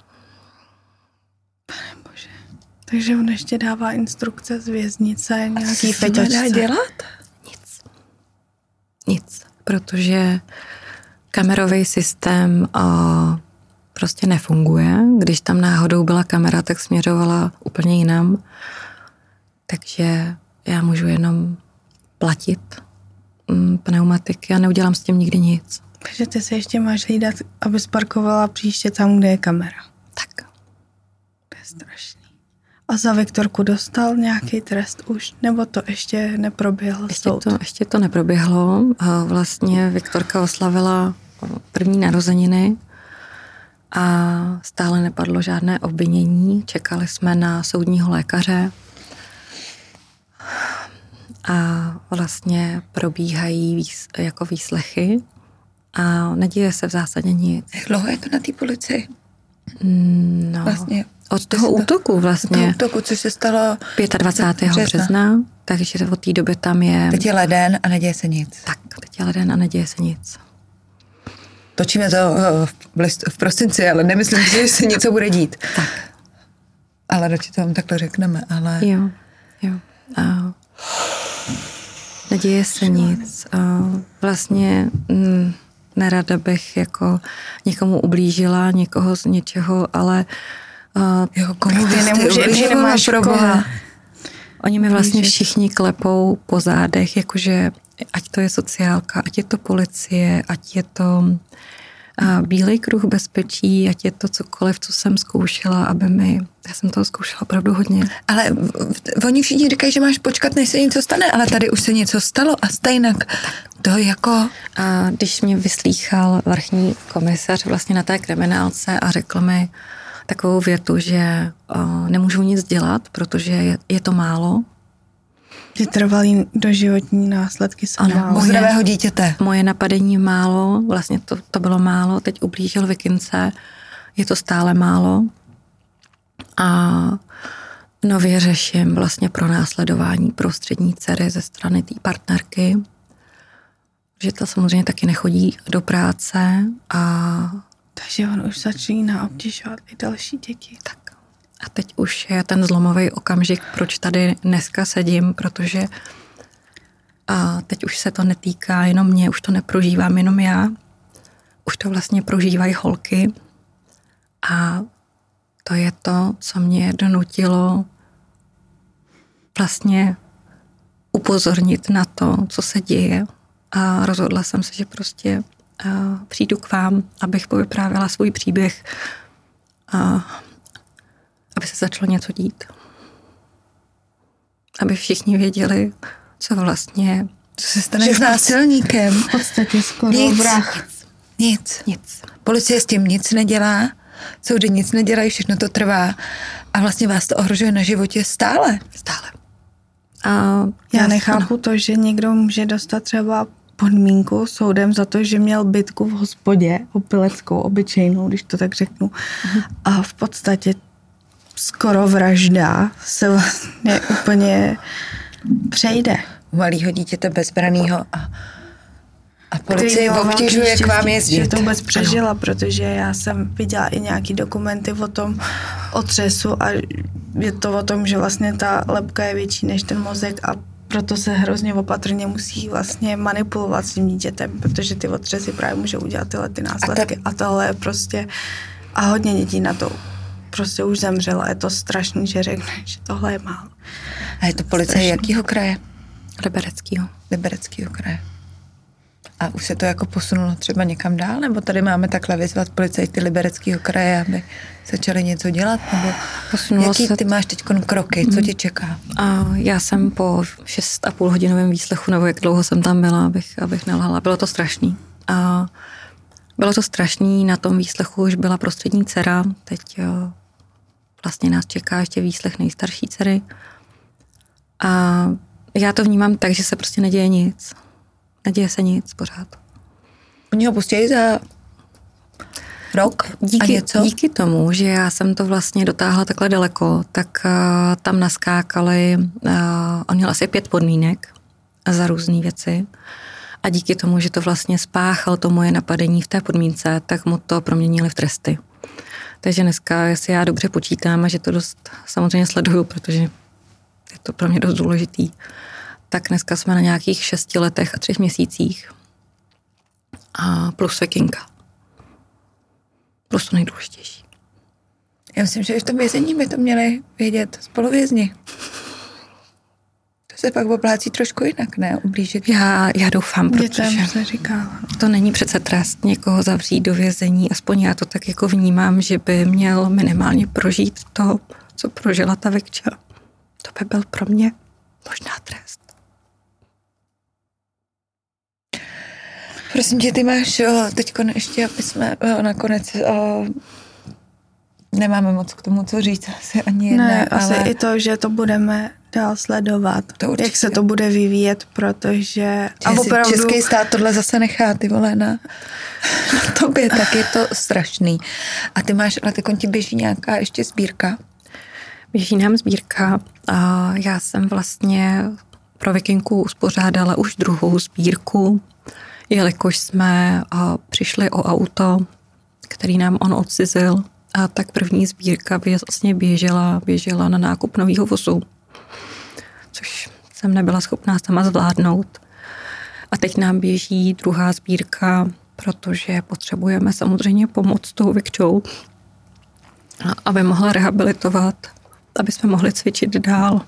Pane bože. Takže on ještě dává instrukce z věznice, nějaký feťačce. Co se dá dělat? Nic. Nic. Protože kamerový systém uh, prostě nefunguje. Když tam náhodou byla kamera, tak směřovala úplně jinam. Takže já můžu jenom platit mm, pneumatiky a neudělám s tím nikdy nic. Takže ty se ještě máš hlídat, aby sparkovala příště tam, kde je kamera. Tak. To je strašný. A za Viktorku dostal nějaký trest už? Nebo to ještě neproběhlo ještě soud? To, ještě to neproběhlo. Vlastně Viktorka oslavila první narozeniny a stále nepadlo žádné obvinění. Čekali jsme na soudního lékaře a vlastně probíhají výs, jako výslechy a neděje se v zásadě nic. Jak dlouho je to na té policii? No, vlastně od toho útoku vlastně. Od toho útoku, což se stalo dvacátého pátého března, takže od té doby tam je... Teď je leden a neděje se nic. Tak, teď je leden a neděje se nic. Točíme to v, list, v prosinci, ale nemyslím si, že se něco bude dít. Tak. Ale radši to vám takhle řekneme, ale... Jo, jo. A neděje se nic. A vlastně m, nerada bych jako někomu ublížila, někoho z něčeho, ale a, jo, komu ty nemůže, ty nemáš proboha. Oni mi vlastně všichni klepou po zádech, jakože ať to je sociálka, ať je to policie, ať je to a bílej kruh bezpečí, ať je to cokoliv, co jsem zkoušela, aby mi, já jsem toho zkoušela opravdu hodně. Ale oni všichni říkají, že máš počkat, než se něco stane, ale tady už se něco stalo a stejnak to jako... A když mě vyslýchal vrchní komisař vlastně na té kriminálce a řekl mi takovou větu, že uh, nemůžu nic dělat, protože je, je to málo. Že trvalý doživotní následky jsou ano, málo. U zdravého dítěte. Moje napadení málo, vlastně to, to bylo málo, teď ublížil Vikince, je to stále málo. A nově řeším vlastně pronásledování prostřední dcery ze strany té partnerky, že ta samozřejmě taky nechodí do práce a... Takže on už začíná obtěžovat i další děti. Tak. A teď už je ten zlomový okamžik, proč tady dneska sedím, protože a teď už se to netýká jenom mě, už to neprožívám jenom já, už to vlastně prožívají holky a to je to, co mě donutilo vlastně upozornit na to, co se děje a rozhodla jsem se, že prostě přijdu k vám, abych povyprávěla svůj příběh a aby se začalo něco dít. Aby všichni věděli, co vlastně... Co se stane s násilníkem. V podstatě skoro nic, vrah. Nic, nic. Nic. Policie s tím nic nedělá, soudy nic nedělají, všechno to trvá a vlastně vás to ohrožuje na životě stále. Stále. A já, já nechápu ano. to, že někdo může dostat třeba podmínku soudem za to, že měl bitku v hospodě, opileckou, obyčejnou, když to tak řeknu. Mhm. A v podstatě skoro vražda se vlastně úplně přejde. U malýho dítěte bezbranného a, a policie obtěžuje k vám jezdit. Že to vůbec přežila, protože já jsem viděla i nějaký dokumenty o tom otřesu a je to o tom, že vlastně ta lebka je větší než ten mozek a proto se hrozně opatrně musí vlastně manipulovat s tím dítětem, protože ty otřesy právě můžou udělat tyhle ty následky. A, ta... a tohle je prostě a hodně dětí na to prostě už zemřela. Je to strašný, že řekne, že tohle je málo. A je to policie jakýho kraje? Libereckýho. Libereckýho kraje. A už se to jako posunulo třeba někam dál? Nebo tady máme takhle vyzvat policajty Libereckýho kraje, aby začali něco dělat? Nebo posunulo jaký se... ty máš teď kroky? Co tě čeká? A já jsem po šest a půl hodinovém výslechu, nebo jak dlouho jsem tam byla, abych, abych nelhala. Bylo to strašný. A bylo to strašný, na tom výslechu už byla prostřední dcera, teď jo, vlastně nás čeká ještě výslech nejstarší dcery. A já to vnímám tak, že se prostě neděje nic. Neděje se nic pořád. Oni ho pustí za rok díky, a něco? Díky tomu, že já jsem to vlastně dotáhla takhle daleko, tak uh, tam naskákali, uh, on měl asi pět podmínek za různé věci. A díky tomu, že to vlastně spáchal to moje napadení v té podmínce, tak mu to proměnili v tresty. Takže dneska, jestli já dobře počítám a že to dost samozřejmě sleduju, protože je to pro mě dost důležitý, tak dneska jsme na nějakých šesti letech a třech měsících. A plus vikinka. Plus to nejdůležitější. Já myslím, že i v tom vězení by to měli vědět spoluvězni. To se pak oplácí trošku jinak, ne? Ublížit. Já, já doufám, protože se říká. To není přece trest někoho zavřít do vězení. Aspoň já to tak jako vnímám, že by měl minimálně prožít to, co prožila ta Vikča. To by byl pro mě možná trest. Prosím tě, ty máš teď ještě, aby jsme o, nakonec o, nemáme moc k tomu, co říct, asi ani jedné. Ne, ale... asi i to, že to budeme dál sledovat, to jak se to bude vyvíjet, protože... A opravdu... Český stát tohle zase nechá, ty vole, na, na tobě, tak je to strašný. A ty máš, ale teď ti běží nějaká ještě sbírka? Běží nám sbírka a já jsem vlastně pro Vikinku uspořádala už druhou sbírku, jelikož jsme přišli o auto, který nám on odcizil, a tak první sbírka vlastně běžela, běžela na nákup nového vozu, což jsem nebyla schopná sama zvládnout. A teď nám běží druhá sbírka, protože potřebujeme samozřejmě pomoc tou Vikčou, aby mohla rehabilitovat, aby jsme mohli cvičit dál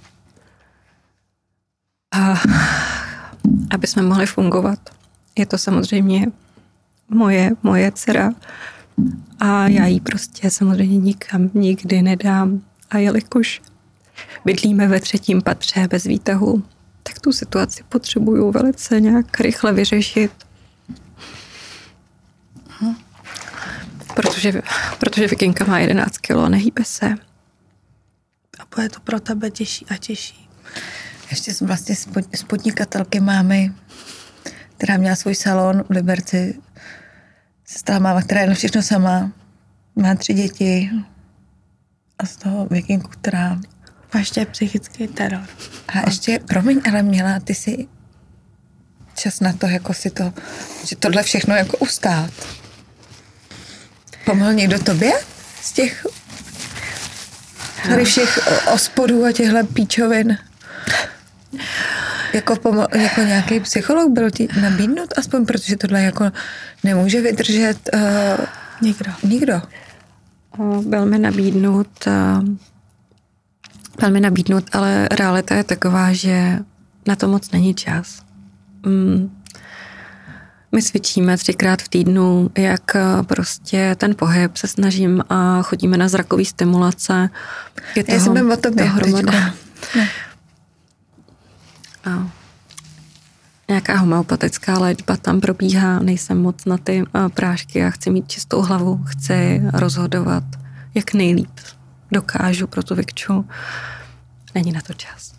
a aby jsme mohli fungovat. Je to samozřejmě moje, moje dcera a já jí prostě samozřejmě nikam nikdy nedám. A jelikož bydlíme ve třetím patře bez výtahu, tak tu situaci potřebuju velice nějak rychle vyřešit. Hm. Protože, protože Vikinka má jedenáct kilo a nehýbe se. A bude to pro tebe těžší a těžší. Ještě jsem vlastně z podnikatelky mámy, která měla svůj salon v Liberci, se stala máma, která je všechno sama, má tři děti a z toho Vikinku, která... A ještě psychický teror. A ještě, promiň, ale měla ty si čas na to, jako si to, že tohle všechno jako ustát. Pomohl někdo tobě z těch tady všech ospodů a těchhle píčovin? Jako, pomo- jako nějaký psycholog byl ti nabídnut aspoň, protože tohle jako nemůže vydržet uh, nikdo. nikdo. Byl mi nabídnut, uh, byl mi nabídnut, ale realita je taková, že na to moc není čas. Mm. My cvičíme třikrát v týdnu, jak prostě ten pohyb se snažím a chodíme na zrakové stimulace. Je Já jsem o tobě teďko. A nějaká homeopatická léčba tam probíhá, nejsem moc na ty prášky, já chci mít čistou hlavu, chci rozhodovat, jak nejlíp dokážu pro tu Vikču. Není na to čas.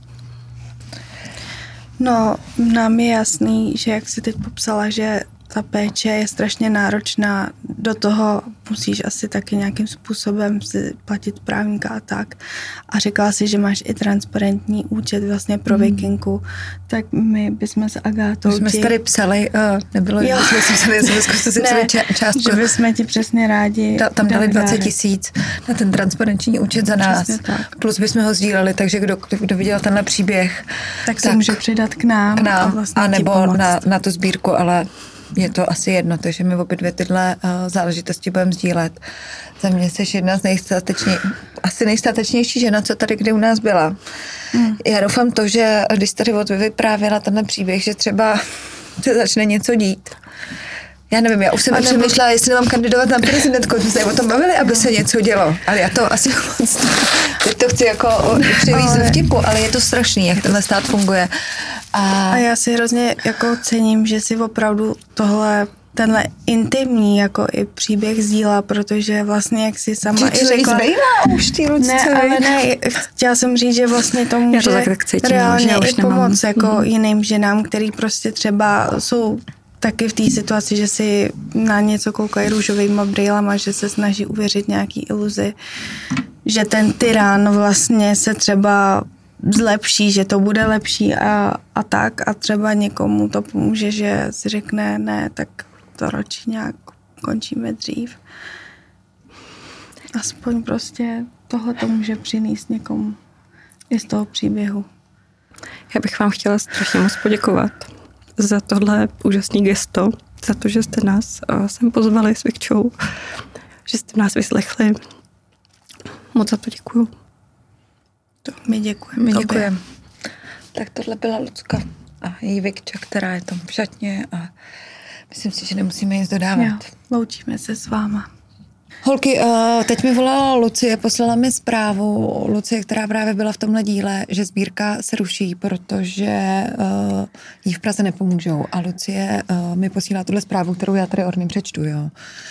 No, nám je jasný, že jak jsi teď popsala, že ta péče je strašně náročná, do toho musíš asi taky nějakým způsobem si platit právníka a tak. A říkala si, že máš i transparentní účet vlastně pro hmm. Vikinku, tak my bychom s Agátou... My jsme ti... tady psali, uh, nebylo, že jsme si psali, jsme si psali částku. Že bychom ti přesně rádi... Ta, tam dali dvacet tisíc na ten transparentní účet za nás. Plus bychom ho sdíleli, takže kdo, kdo viděl tenhle příběh, tak se tak může přidat k nám. K nám, a, vlastně a nebo na, na tu sbírku, ale je to asi jedno, takže my obě dvě tyhle uh, záležitosti budeme sdílet. Za mě jsi jedna z nejstatečnější, asi nejstatečnější žena, co tady kdy u nás byla. Hmm. Já doufám to, že když tady od vyprávěla tenhle příběh, že třeba se začne něco dít. Já nevím, já už jsem nebo... přemýšlela, jestli nemám kandidovat na prezidentku, jsme se o tom bavili, aby se něco dělo. Ale já to asi moc... Teď to chci jako přivízt do vtipu, ale je to strašný, jak tenhle stát funguje. A... a já si hrozně jako cením, že si opravdu tohle tenhle intimní jako i příběh sdílela, protože vlastně, jak si sama i řekla... už ty Lucce. Ne, ale ne, chtěla jsem říct, že vlastně to může to tak cítím, reálně no, i pomoct jako mm. jiným ženám, který prostě třeba jsou taky v té situaci, že si na něco koukají růžovýma brýlema, že se snaží uvěřit nějaký iluzi, že ten tyran vlastně se třeba zlepší, že to bude lepší a, a tak a třeba někomu to pomůže, že si řekne ne, tak to radši nějak končíme dřív. Aspoň prostě tohle to může přinést někomu i z toho příběhu. Já bych vám chtěla strašně moc poděkovat za tohle úžasné gesto, za to, že jste nás sem pozvali s Vikčou, že jste nás vyslechli. Moc za to děkuju. To my děkujeme. My děkujeme. Tak tohle byla Lucka a její Vikča, která je tam v šatně a myslím si, že nemusíme nic dodávat. Jo, loučíme se s váma. Holky, teď mi volala Lucie, poslala mi zprávu, Lucie, která právě byla v tomhle díle, že sbírka se ruší, protože jí v Praze nepomůžou. A Lucie mi posílá tuhle zprávu, kterou já tady Orny přečtu, jo.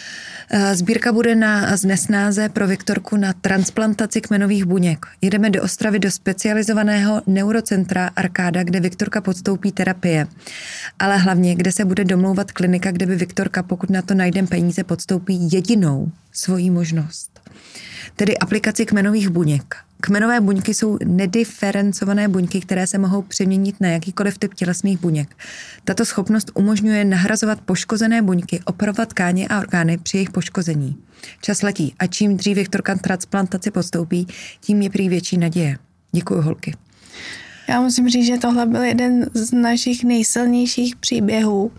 Sbírka bude na Znesnáze pro Viktorku na transplantaci kmenových buněk. Jedeme do Ostravy do specializovaného neurocentra Arkáda, kde Viktorka podstoupí terapie. Ale hlavně, kde se bude domlouvat klinika, kde by Viktorka, pokud na to najdeme peníze, podstoupí jedinou svoji možnost. Tedy aplikaci kmenových buněk. Kmenové buňky jsou nediferencované buňky, které se mohou přeměnit na jakýkoliv typ tělesných buněk. Tato schopnost umožňuje nahrazovat poškozené buňky, operovat tkáně a orgány při jejich poškození. Čas letí a čím dřív Viktorka transplantaci podstoupí, tím je prý větší naděje. Děkuji, holky. Já musím říct, že tohle byl jeden z našich nejsilnějších příběhů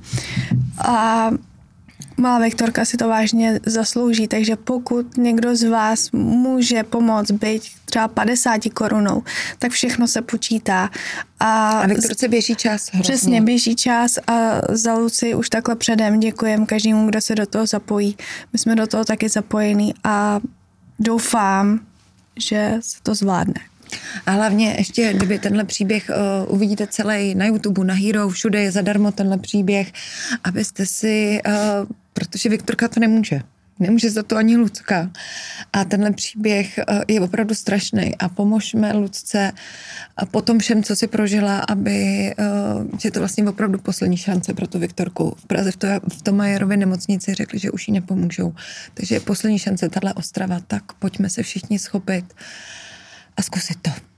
a malá Viktorka si to vážně zaslouží, takže pokud někdo z vás může pomoct, byť třeba padesát korunou, tak všechno se počítá. A, a Viktorce běží čas. Hrozně. Přesně, běží čas a za Luci už takhle předem děkujem každému, kdo se do toho zapojí. My jsme do toho taky zapojení a doufám, že se to zvládne. A hlavně ještě, kdyby tenhle příběh uh, uvidíte celý na YouTube, na Hero, všude je zadarmo tenhle příběh, abyste si, uh, protože Viktorka to nemůže. Nemůže za to ani Lucka. A tenhle příběh uh, je opravdu strašný. A pomožme Lucce uh, po tom všem, co si prožila, aby uh, je to vlastně opravdu poslední šance pro tu Viktorku. V Praze v, to, v Tomajerově nemocnici řekli, že už jí nepomůžou. Takže je poslední šance, tahle Ostrava, tak pojďme se všichni schopit a zkusit to.